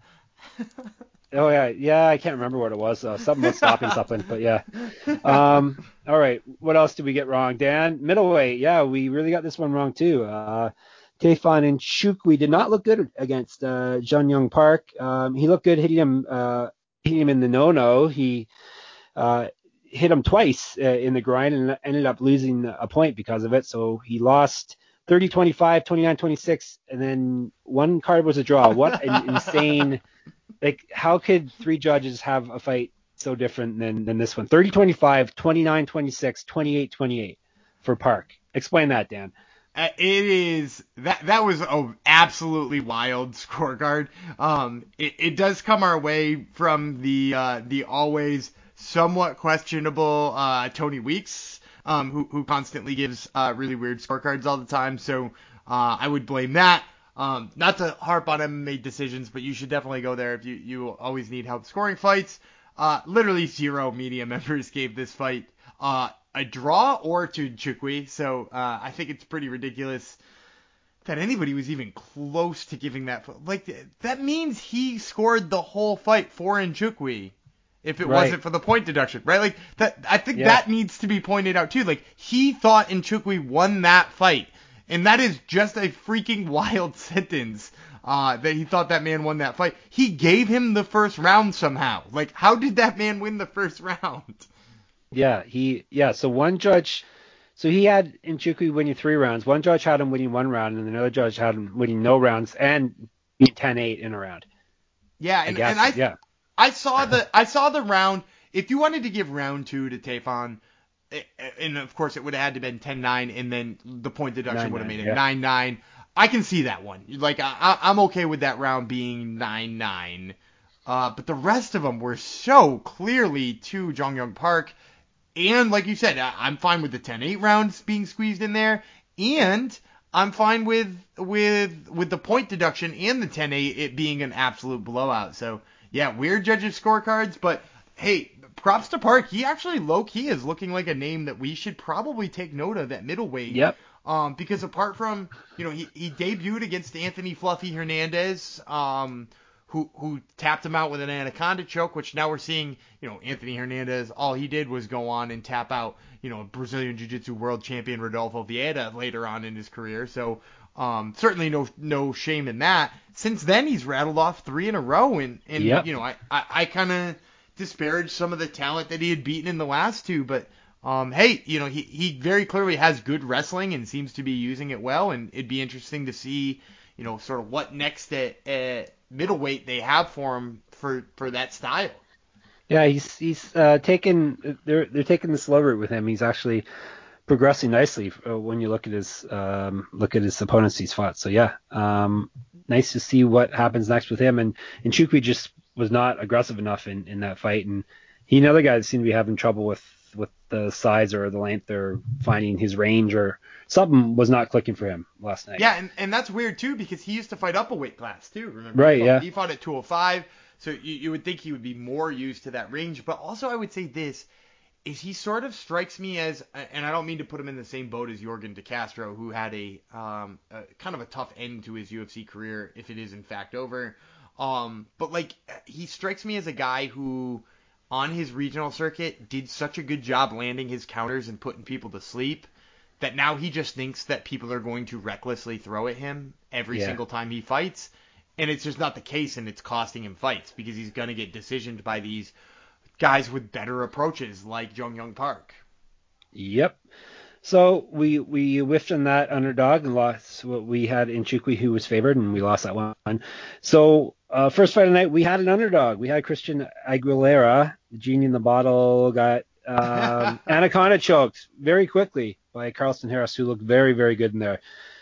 oh yeah, yeah, I can't remember what it was. Uh, something about stopping something, but yeah. Um, all right, what else did we get wrong, Dan? Middleweight, yeah, we really got this one wrong too. Uh, Tefon and Chukwi did not look good against uh, Jun Young Park. Um, he looked good hitting him, uh, hitting him in the no-no. He uh, hit him twice uh, in the grind and ended up losing a point because of it. So he lost thirty twenty-five, twenty-nine twenty-six, and then one card was a draw. What an insane! Like, how could three judges have a fight so different than, than this one? thirty twenty-five, twenty-nine twenty-six, twenty-eight twenty-eight for Park. Explain that, Dan. Uh, It is that that was a absolutely wild scorecard. Um, it, it does come our way from the uh, the always somewhat questionable uh, Tony Weeks, um, who who constantly gives uh, really weird scorecards all the time. So uh, I would blame that. Um, not to harp on M M A decisions, but you should definitely go there if you you always need help scoring fights. Uh, literally zero media members gave this fight uh, a draw or to Chukwi, so uh, I think it's pretty ridiculous that anybody was even close to giving that. Like, that means he scored the whole fight for Nchukwi if it Right. wasn't for the point deduction, right? Like, that I think Yeah. that needs to be pointed out too. Like, he thought Nchukwi won that fight, and that is just a freaking wild sentence. Uh, that he thought that man won that fight. He gave him the first round somehow. Like, how did that man win the first round? Yeah, he yeah. So one judge, so he had Nchukwi winning three rounds. One judge had him winning one round, and another judge had him winning no rounds and being ten eight in a round. Yeah, I and, guess. and I Yeah. I saw the I saw the round. If you wanted to give round two to Tefon, it, and of course it would have had to been ten nine, and then the point deduction would have nine, made it yeah. nine nine. I can see that one. Like I, I'm okay with that round being nine nine. Uh, but the rest of them were so clearly to Jong Young Park, and like you said, I, I'm fine with the ten eight rounds being squeezed in there, and I'm fine with with with the point deduction and the ten eight it being an absolute blowout. So yeah, weird judges scorecards, but hey, props to Park. He actually low key is looking like a name that we should probably take note of at middleweight. Yep. Um, because apart from you know he, he debuted against Anthony Fluffy Hernandez, um, who who tapped him out with an anaconda choke, which now we're seeing, you know, Anthony Hernandez, all he did was go on and tap out, you know, Brazilian Jiu-Jitsu world champion Rodolfo Vieira later on in his career. So um, certainly no no shame in that. Since then, he's rattled off three in a row, and, and Yep. you know, I, I, I kind of disparaged some of the talent that he had beaten in the last two, but um, hey, you know, he, he very clearly has good wrestling and seems to be using it well, and it'd be interesting to see, you know, sort of what next at, at middleweight they have for him for, for that style. Yeah, he's he's uh, taken they're they're taking the slow route with him. He's actually progressing nicely uh, when you look at his um, look at his opponents he's fought. So yeah, um, nice to see what happens next with him. And and Chukwi just was not aggressive enough in, in that fight, and he and other guys seem to be having trouble with with the size or the length or finding his range, or something was not clicking for him last night. Yeah, and, and that's weird too, because he used to fight up a weight class too. Remember? Right. He fought, Yeah. He fought at two oh five, so you, you would think he would be more used to that range. But also, I would say this. Is he sort of strikes me as, and I don't mean to put him in the same boat as Jorgen De Castro, who had a, um, a kind of a tough end to his U F C career, if it is in fact over. Um, but like, he strikes me as a guy who, on his regional circuit, did such a good job landing his counters and putting people to sleep that now he just thinks that people are going to recklessly throw at him every Yeah. single time he fights. And it's just not the case, and it's costing him fights because he's going to get decisioned by these guys with better approaches like Jung Young Park. Yep. So we we whiffed on that underdog and lost what we had in Chukwi, who was favored, and we lost that one. So uh, first fight of the night, we had an underdog. We had Christian Aguilera, the genie in the bottle, got um, anaconda choked very quickly by Carlston Harris, who looked very, very good in there.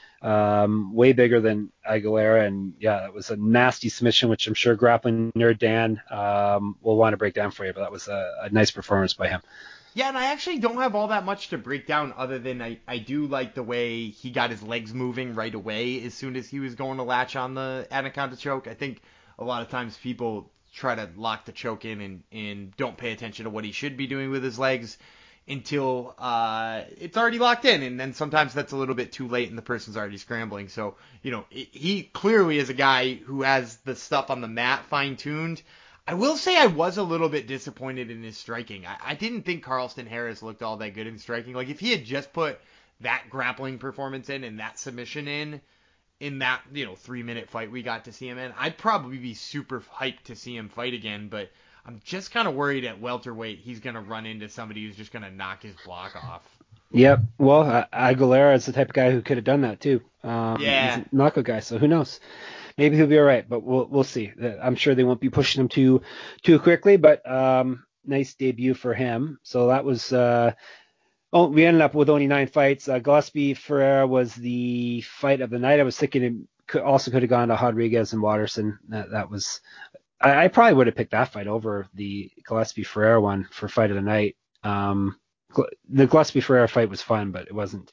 Um, way bigger than Aguilera, and yeah, that was a nasty submission, which I'm sure grappling nerd Dan um, will want to break down for you, but that was a, a nice performance by him. Yeah, and I actually don't have all that much to break down other than I, I do like the way he got his legs moving right away as soon as he was going to latch on the anaconda choke. I think a lot of times people try to lock the choke in and, and don't pay attention to what he should be doing with his legs until uh, it's already locked in, and then sometimes that's a little bit too late and the person's already scrambling. So, you know, he clearly is a guy who has the stuff on the mat fine-tuned. I will say I was a little bit disappointed in his striking. I, I didn't think Carlston Harris looked all that good in striking. Like, if he had just put that grappling performance in and that submission in, in that, you know, three-minute fight we got to see him in, I'd probably be super hyped to see him fight again, but I'm just kind of worried at welterweight he's going to run into somebody who's just going to knock his block off. Yep. Well, uh, Aguilera is the type of guy who could have done that too. Um, Yeah. He's a knockout guy, so who knows? Maybe he'll be all right, but we'll we'll see. I'm sure they won't be pushing him too too quickly, but um, nice debut for him. So that was. Uh, oh, we ended up with only nine fights. Uh, Gillespie Ferreira was the fight of the night. I was thinking it could, also could have gone to Rodriguez and Watterson. That that was. I, I probably would have picked that fight over the Gillespie Ferreira one for fight of the night. Um, the Gillespie Ferreira fight was fun, but it wasn't.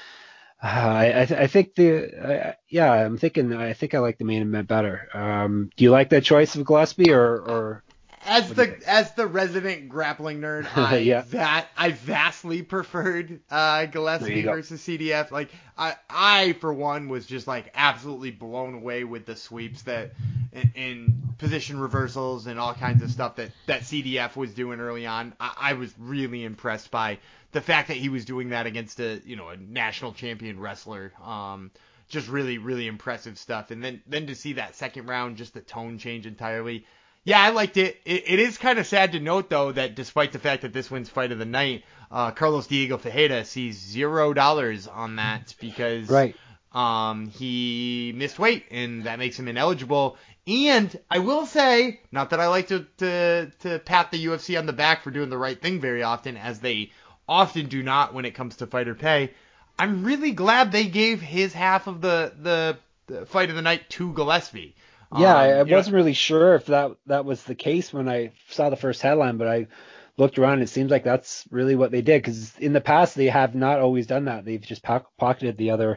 Uh, I, I, th- I think the uh, yeah I'm thinking I think I like the main event better. Um, do you like that choice of Gillespie or or as the as the resident grappling nerd, I yeah. that I vastly preferred uh, Gillespie versus C D F. Like I I for one was just like absolutely blown away with the sweeps that in, in position reversals and all kinds of stuff that that C D F was doing early on. I, I was really impressed by the fact that he was doing that against a you know a national champion wrestler. Um, just really really impressive stuff. And then then to see that second round, just the tone change entirely. Yeah, I liked it. It, it is kind of sad to note, though, that despite the fact that this wins fight of the night, uh, Carlos Diego Fajeda sees zero dollars on that because right. um, he missed weight, and that makes him ineligible. And I will say, not that I like to, to, to pat the U F C on the back for doing the right thing very often, as they often do not when it comes to fighter pay, I'm really glad they gave his half of the, the, the fight of the night to Gillespie. Yeah, um, I, I wasn't know, really sure if that that was the case when I saw the first headline, but I looked around and it seems like that's really what they did, because in the past they have not always done that. They've just po- pocketed the other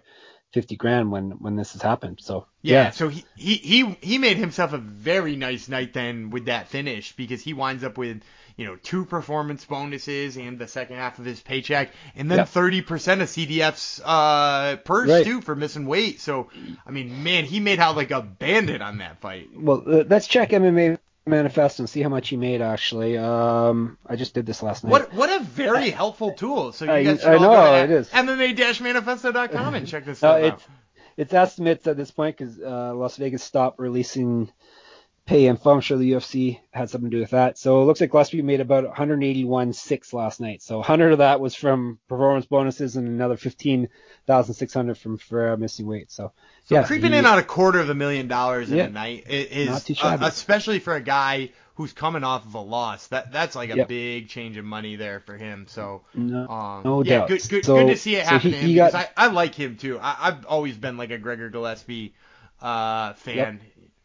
fifty grand when when this has happened. So Yeah, yeah. so he, he he he made himself a very nice night then with that finish, because he winds up with, you know, two performance bonuses and the second half of his paycheck, and then Yep. thirty percent of C D F's uh, purse Right. too for missing weight. So I mean, man, he made out like a bandit on that fight. Well, uh, let's check M M A Manifesto and see how much he made actually. Um, I just did this last night. What what a very helpful tool. So you I- guys should I all know, go to it is. M M A manifesto dot com and check this No, stuff it's out. it's estimates at this point because uh, Las Vegas stopped releasing pay info. I'm sure the U F C had something to do with that. So it looks like Gillespie made about one eighty-one point six last night. So one hundred of that was from performance bonuses and another fifteen thousand six hundred from for uh, missing weight. So, So yeah, creeping he- in on a quarter of a million dollars in Yeah. a night i- is, Not too uh, shabby. especially for a guy who's coming off of a loss. That that's like a Yep. big change of money there for him. So No, um, no yeah, doubt. good good So- good to see it so happen he- to him, he because got- I, I like him too. I, I've always been like a Gregor Gillespie uh, fan.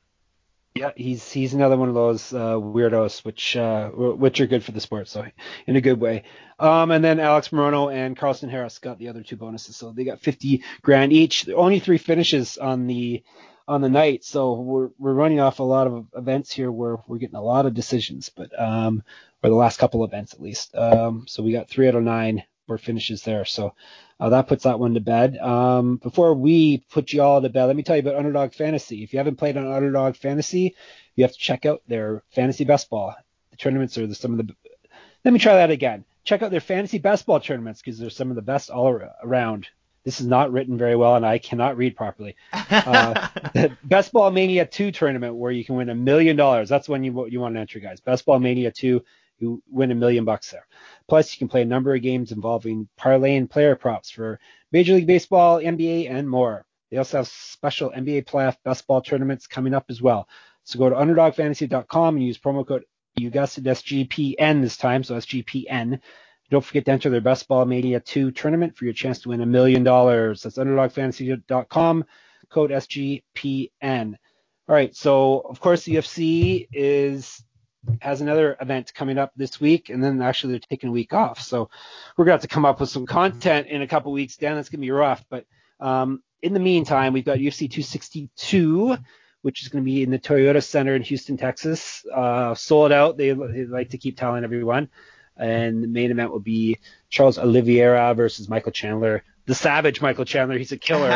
Yeah, he's he's another one of those uh, weirdos, which uh, which are good for the sport, so in a good way. Um, and then Alex Morono and Carlston Harris got the other two bonuses, so they got fifty grand each. Only three finishes on the on the night, so we're we're running off a lot of events here where we're getting a lot of decisions, but um, or the last couple events at least. Um, so we got three out of nine were finishes there, so. Uh, that puts that one to bed. Um, before we put you all to bed, let me tell you about Underdog Fantasy. If you haven't played on Underdog Fantasy, you have to check out their Fantasy Best Ball. The tournaments are the, some of the. Let me try that again. Check out their Fantasy Best Ball tournaments because they're some of the best all around. This is not written very well, and I cannot read properly. Uh, the Best Ball Mania two tournament where you can win a million dollars. That's when you you want to enter, guys. Best Ball Mania two, you win a million bucks there. Plus, you can play a number of games involving parlay and player props for Major League Baseball, N B A, and more. They also have special N B A playoff best ball tournaments coming up as well. So go to underdog fantasy dot com and use promo code, you guessed it, S G P N this time, so S G P N. Don't forget to enter their Best Ball Mania two tournament for your chance to win a million dollars. That's underdog fantasy dot com, code S G P N. All right, so of course the U F C is has another event coming up this week, and then actually they're taking a week off. So we're going to have to come up with some content in a couple weeks, Dan. That's going to be rough. But um, in the meantime, we've got U F C two sixty-two, which is going to be in the Toyota Center in Houston, Texas. Uh, sold out. They, they like to keep telling everyone. And the main event will be Charles Oliveira versus Michael Chandler. The Savage Michael Chandler. He's a killer.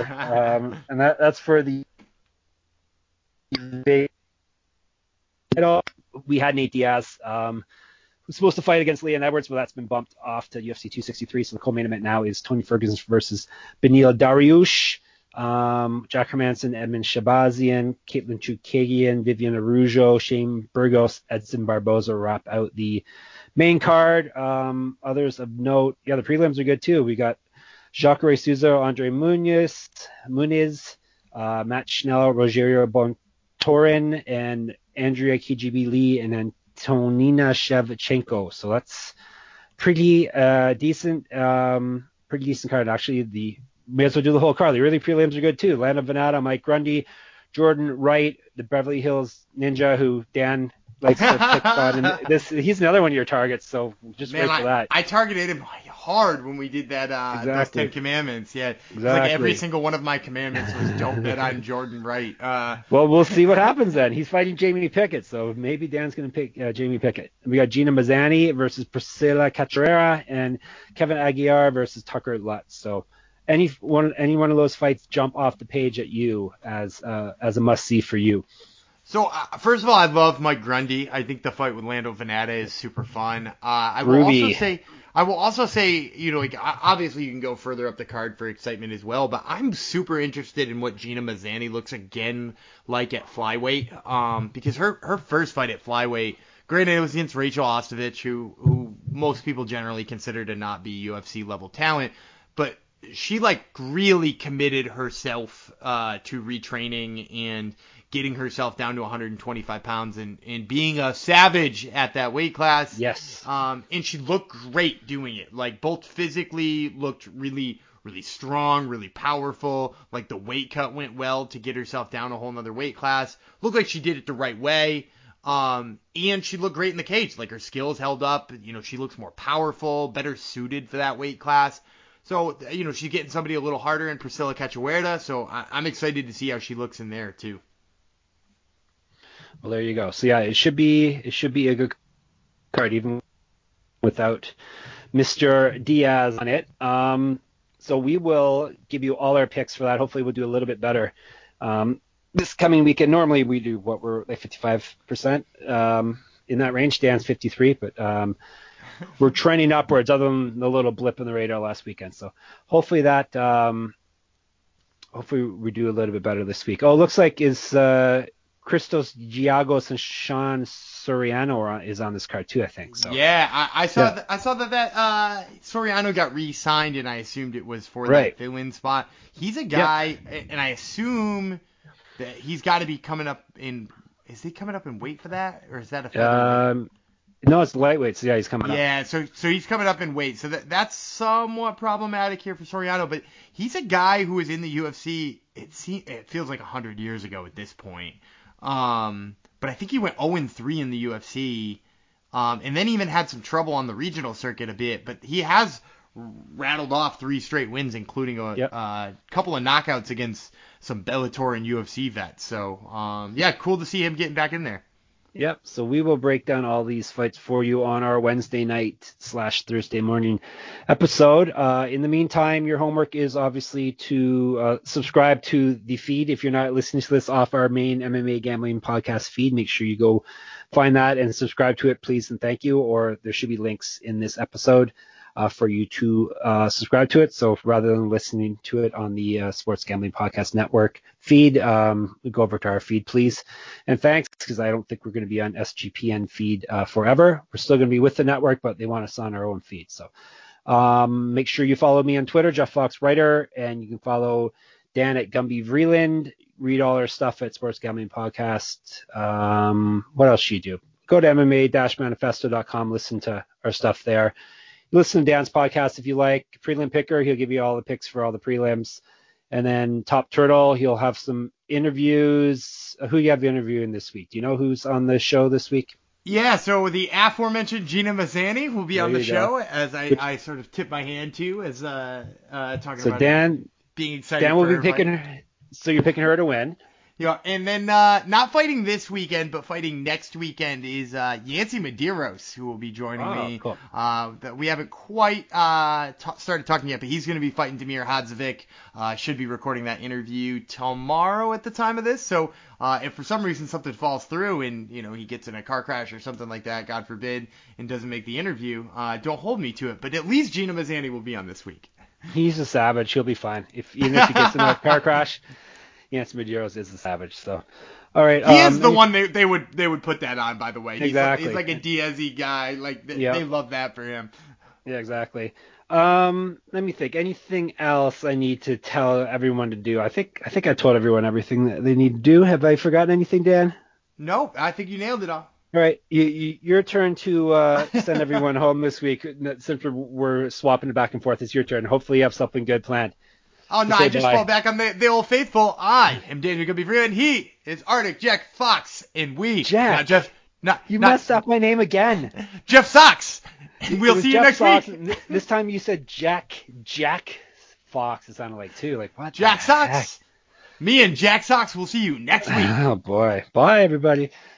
um, and that, that's for the we had Nate Diaz, um, who's supposed to fight against Leon Edwards, but that's been bumped off to U F C two sixty-three. So the co-main event now is Tony Ferguson versus Beneil Dariush, um, Jack Hermanson, Edmund Shabazian, Caitlin Chukagian, Vivian Araujo, Shane Burgos, Edson Barboza wrap out the main card. Um, others of note, yeah, the prelims are good too. We got Jacare Souza, Andre Muniz, Muniz, uh, Matt Schnell, Rogerio Bontorin, and Andrea K G B Lee, and Antonina Shevchenko. So that's pretty uh, decent, um, pretty decent card. Actually, the may as well do the whole card. The early prelims are good too. Lando Venata, Mike Grundy, Jordan Wright, the Beverly Hills Ninja, who Dan likes to pick on. And this he's another one of your targets, so just Man, wait for that. I, I targeted him hard when we did that uh, Exactly. those Ten Commandments. Yeah, Exactly. Like every single one of my commandments was don't bet on Jordan Wright. Uh, well, we'll see what happens then. He's fighting Jamie Pickett, so maybe Dan's going to pick uh, Jamie Pickett. We got Gina Mazzani versus Priscilla Cachoeira and Kevin Aguiar versus Tucker Lutz. So any one any one of those fights jump off the page at you as uh, as a must see for you. So, uh, first of all, I love Mike Grundy. I think the fight with Lando Venata is super fun. Uh, I will Ruby. also say, I will also say, you know, like obviously you can go further up the card for excitement as well, but I'm super interested in what Gina Mazzani looks again like at flyweight, um, because her her first fight at flyweight, granted it was against Rachel Ostovich, who who most people generally consider to not be U F C level talent, but she like really committed herself uh, to retraining and getting herself down to one hundred twenty-five pounds and, and being a savage at that weight class. Yes. Um, and she looked great doing it. Like both physically looked really, really strong, really powerful. Like the weight cut went well to get herself down a whole nother weight class. Looked like she did it the right way. Um, and she looked great in the cage. Like her skills held up. You know, she looks more powerful, better suited for that weight class. So, you know, she's getting somebody a little harder in Priscilla Cachoeira, so I, I'm excited to see how she looks in there, too. Well, there you go. So, yeah, it should be it should be a good card, even without Mister Diaz on it. Um, so we will give you all our picks for that. Hopefully we'll do a little bit better um, this coming weekend. Normally we do what we're like fifty-five percent um, in that range. Dan's fifty-three, but um, we're trending upwards other than the little blip in the radar last weekend. So hopefully that um, hopefully we do a little bit better this week. Oh, it looks like is uh, Christos Giagos and Sean Soriano is on this card too, I think. So yeah, I, I saw yeah. That, I saw that that uh, Soriano got re-signed, and I assumed it was for right. that fill-in spot. He's a guy, yep. and I assume that he's got to be coming up in. Is he coming up in weight for that, or is that a featherweight? Um, no, it's lightweight. So yeah, he's coming yeah, up. Yeah, so so he's coming up in weight, so that that's somewhat problematic here for Soriano. But he's a guy who was in the U F C. It seems it feels like a hundred years ago at this point. Um, but I think he went oh and three in the U F C, um, and then even had some trouble on the regional circuit a bit. But he has rattled off three straight wins, including a yep. uh, couple of knockouts against some Bellator and U F C vets. So, um, yeah, cool to see him getting back in there. Yep. So we will break down all these fights for you on our Wednesday night slash Thursday morning episode. Uh, in the meantime, your homework is obviously to uh, subscribe to the feed. If you're not listening to this off our main M M A gambling podcast feed, make sure you go find that and subscribe to it, please and thank you. Or there should be links in this episode uh, for you to uh, subscribe to it. So rather than listening to it on the uh, Sports Gambling Podcast Network feed, um, go over to our feed, please. And thanks, because I don't think we're going to be on S G P N feed uh, forever. We're still going to be with the network, but they want us on our own feed. So um, make sure you follow me on Twitter, Jeff Fox Writer, and you can follow Dan at Gumby Vreeland. Read all our stuff at Sports Gambling Podcast. Um, what else should you do? Go to M M A manifesto dot com, listen to our stuff there. Listen to Dan's podcast if you like. Prelim Picker, he'll give you all the picks for all the prelims. And then Top Turtle, he'll have some interviews. Who you have interviewing this week? Do you know who's on the show this week? Yeah, so the aforementioned Gina Mazzani will be there on the show, go. as I, Which, I sort of tip my hand to, as uh, uh, talking so about Dan, being excited. Dan will for be picking her. So you're picking her to win. Yeah, and then uh, not fighting this weekend, but fighting next weekend is uh, Yancy Medeiros, who will be joining oh, me. Cool. Uh, that we haven't quite uh, t- started talking yet, but he's going to be fighting Damir Hadzovic. Uh, should be recording that interview tomorrow at the time of this. So uh, if for some reason something falls through and you know he gets in a car crash or something like that, God forbid, and doesn't make the interview, uh, don't hold me to it. But at least Gina Mazzani will be on this week. He's a savage. He'll be fine. If even if he gets in a car crash. Yancy Medeiros is a savage, so all right. He um, is the one they they would they would put that on. By the way, he's exactly. Like, he's like a Diaz-y guy. Like they, yep. they love that for him. Yeah, exactly. Um, let me think. Anything else I need to tell everyone to do? I think I think I told everyone everything that they need to do. Have I forgotten anything, Dan? No, I think you nailed it all. All right, you, you, your turn to uh, send everyone home this week. Since we're, we're swapping it back and forth, it's your turn. Hopefully, you have something good planned. Oh, no, I just bye. fall back on the, the old faithful. I am Daniel Gumby, and he is Arctic Jack Fox, and we... Jack. Not Jeff... Not, you not, messed up my name again. Jeff Sox. We'll see you Jeff next Sox. week. This time you said Jack Jack Fox. It sounded like two. Like, what? Jack Sox. Me and Jack Sox will see you next week. Oh, boy. Bye, everybody.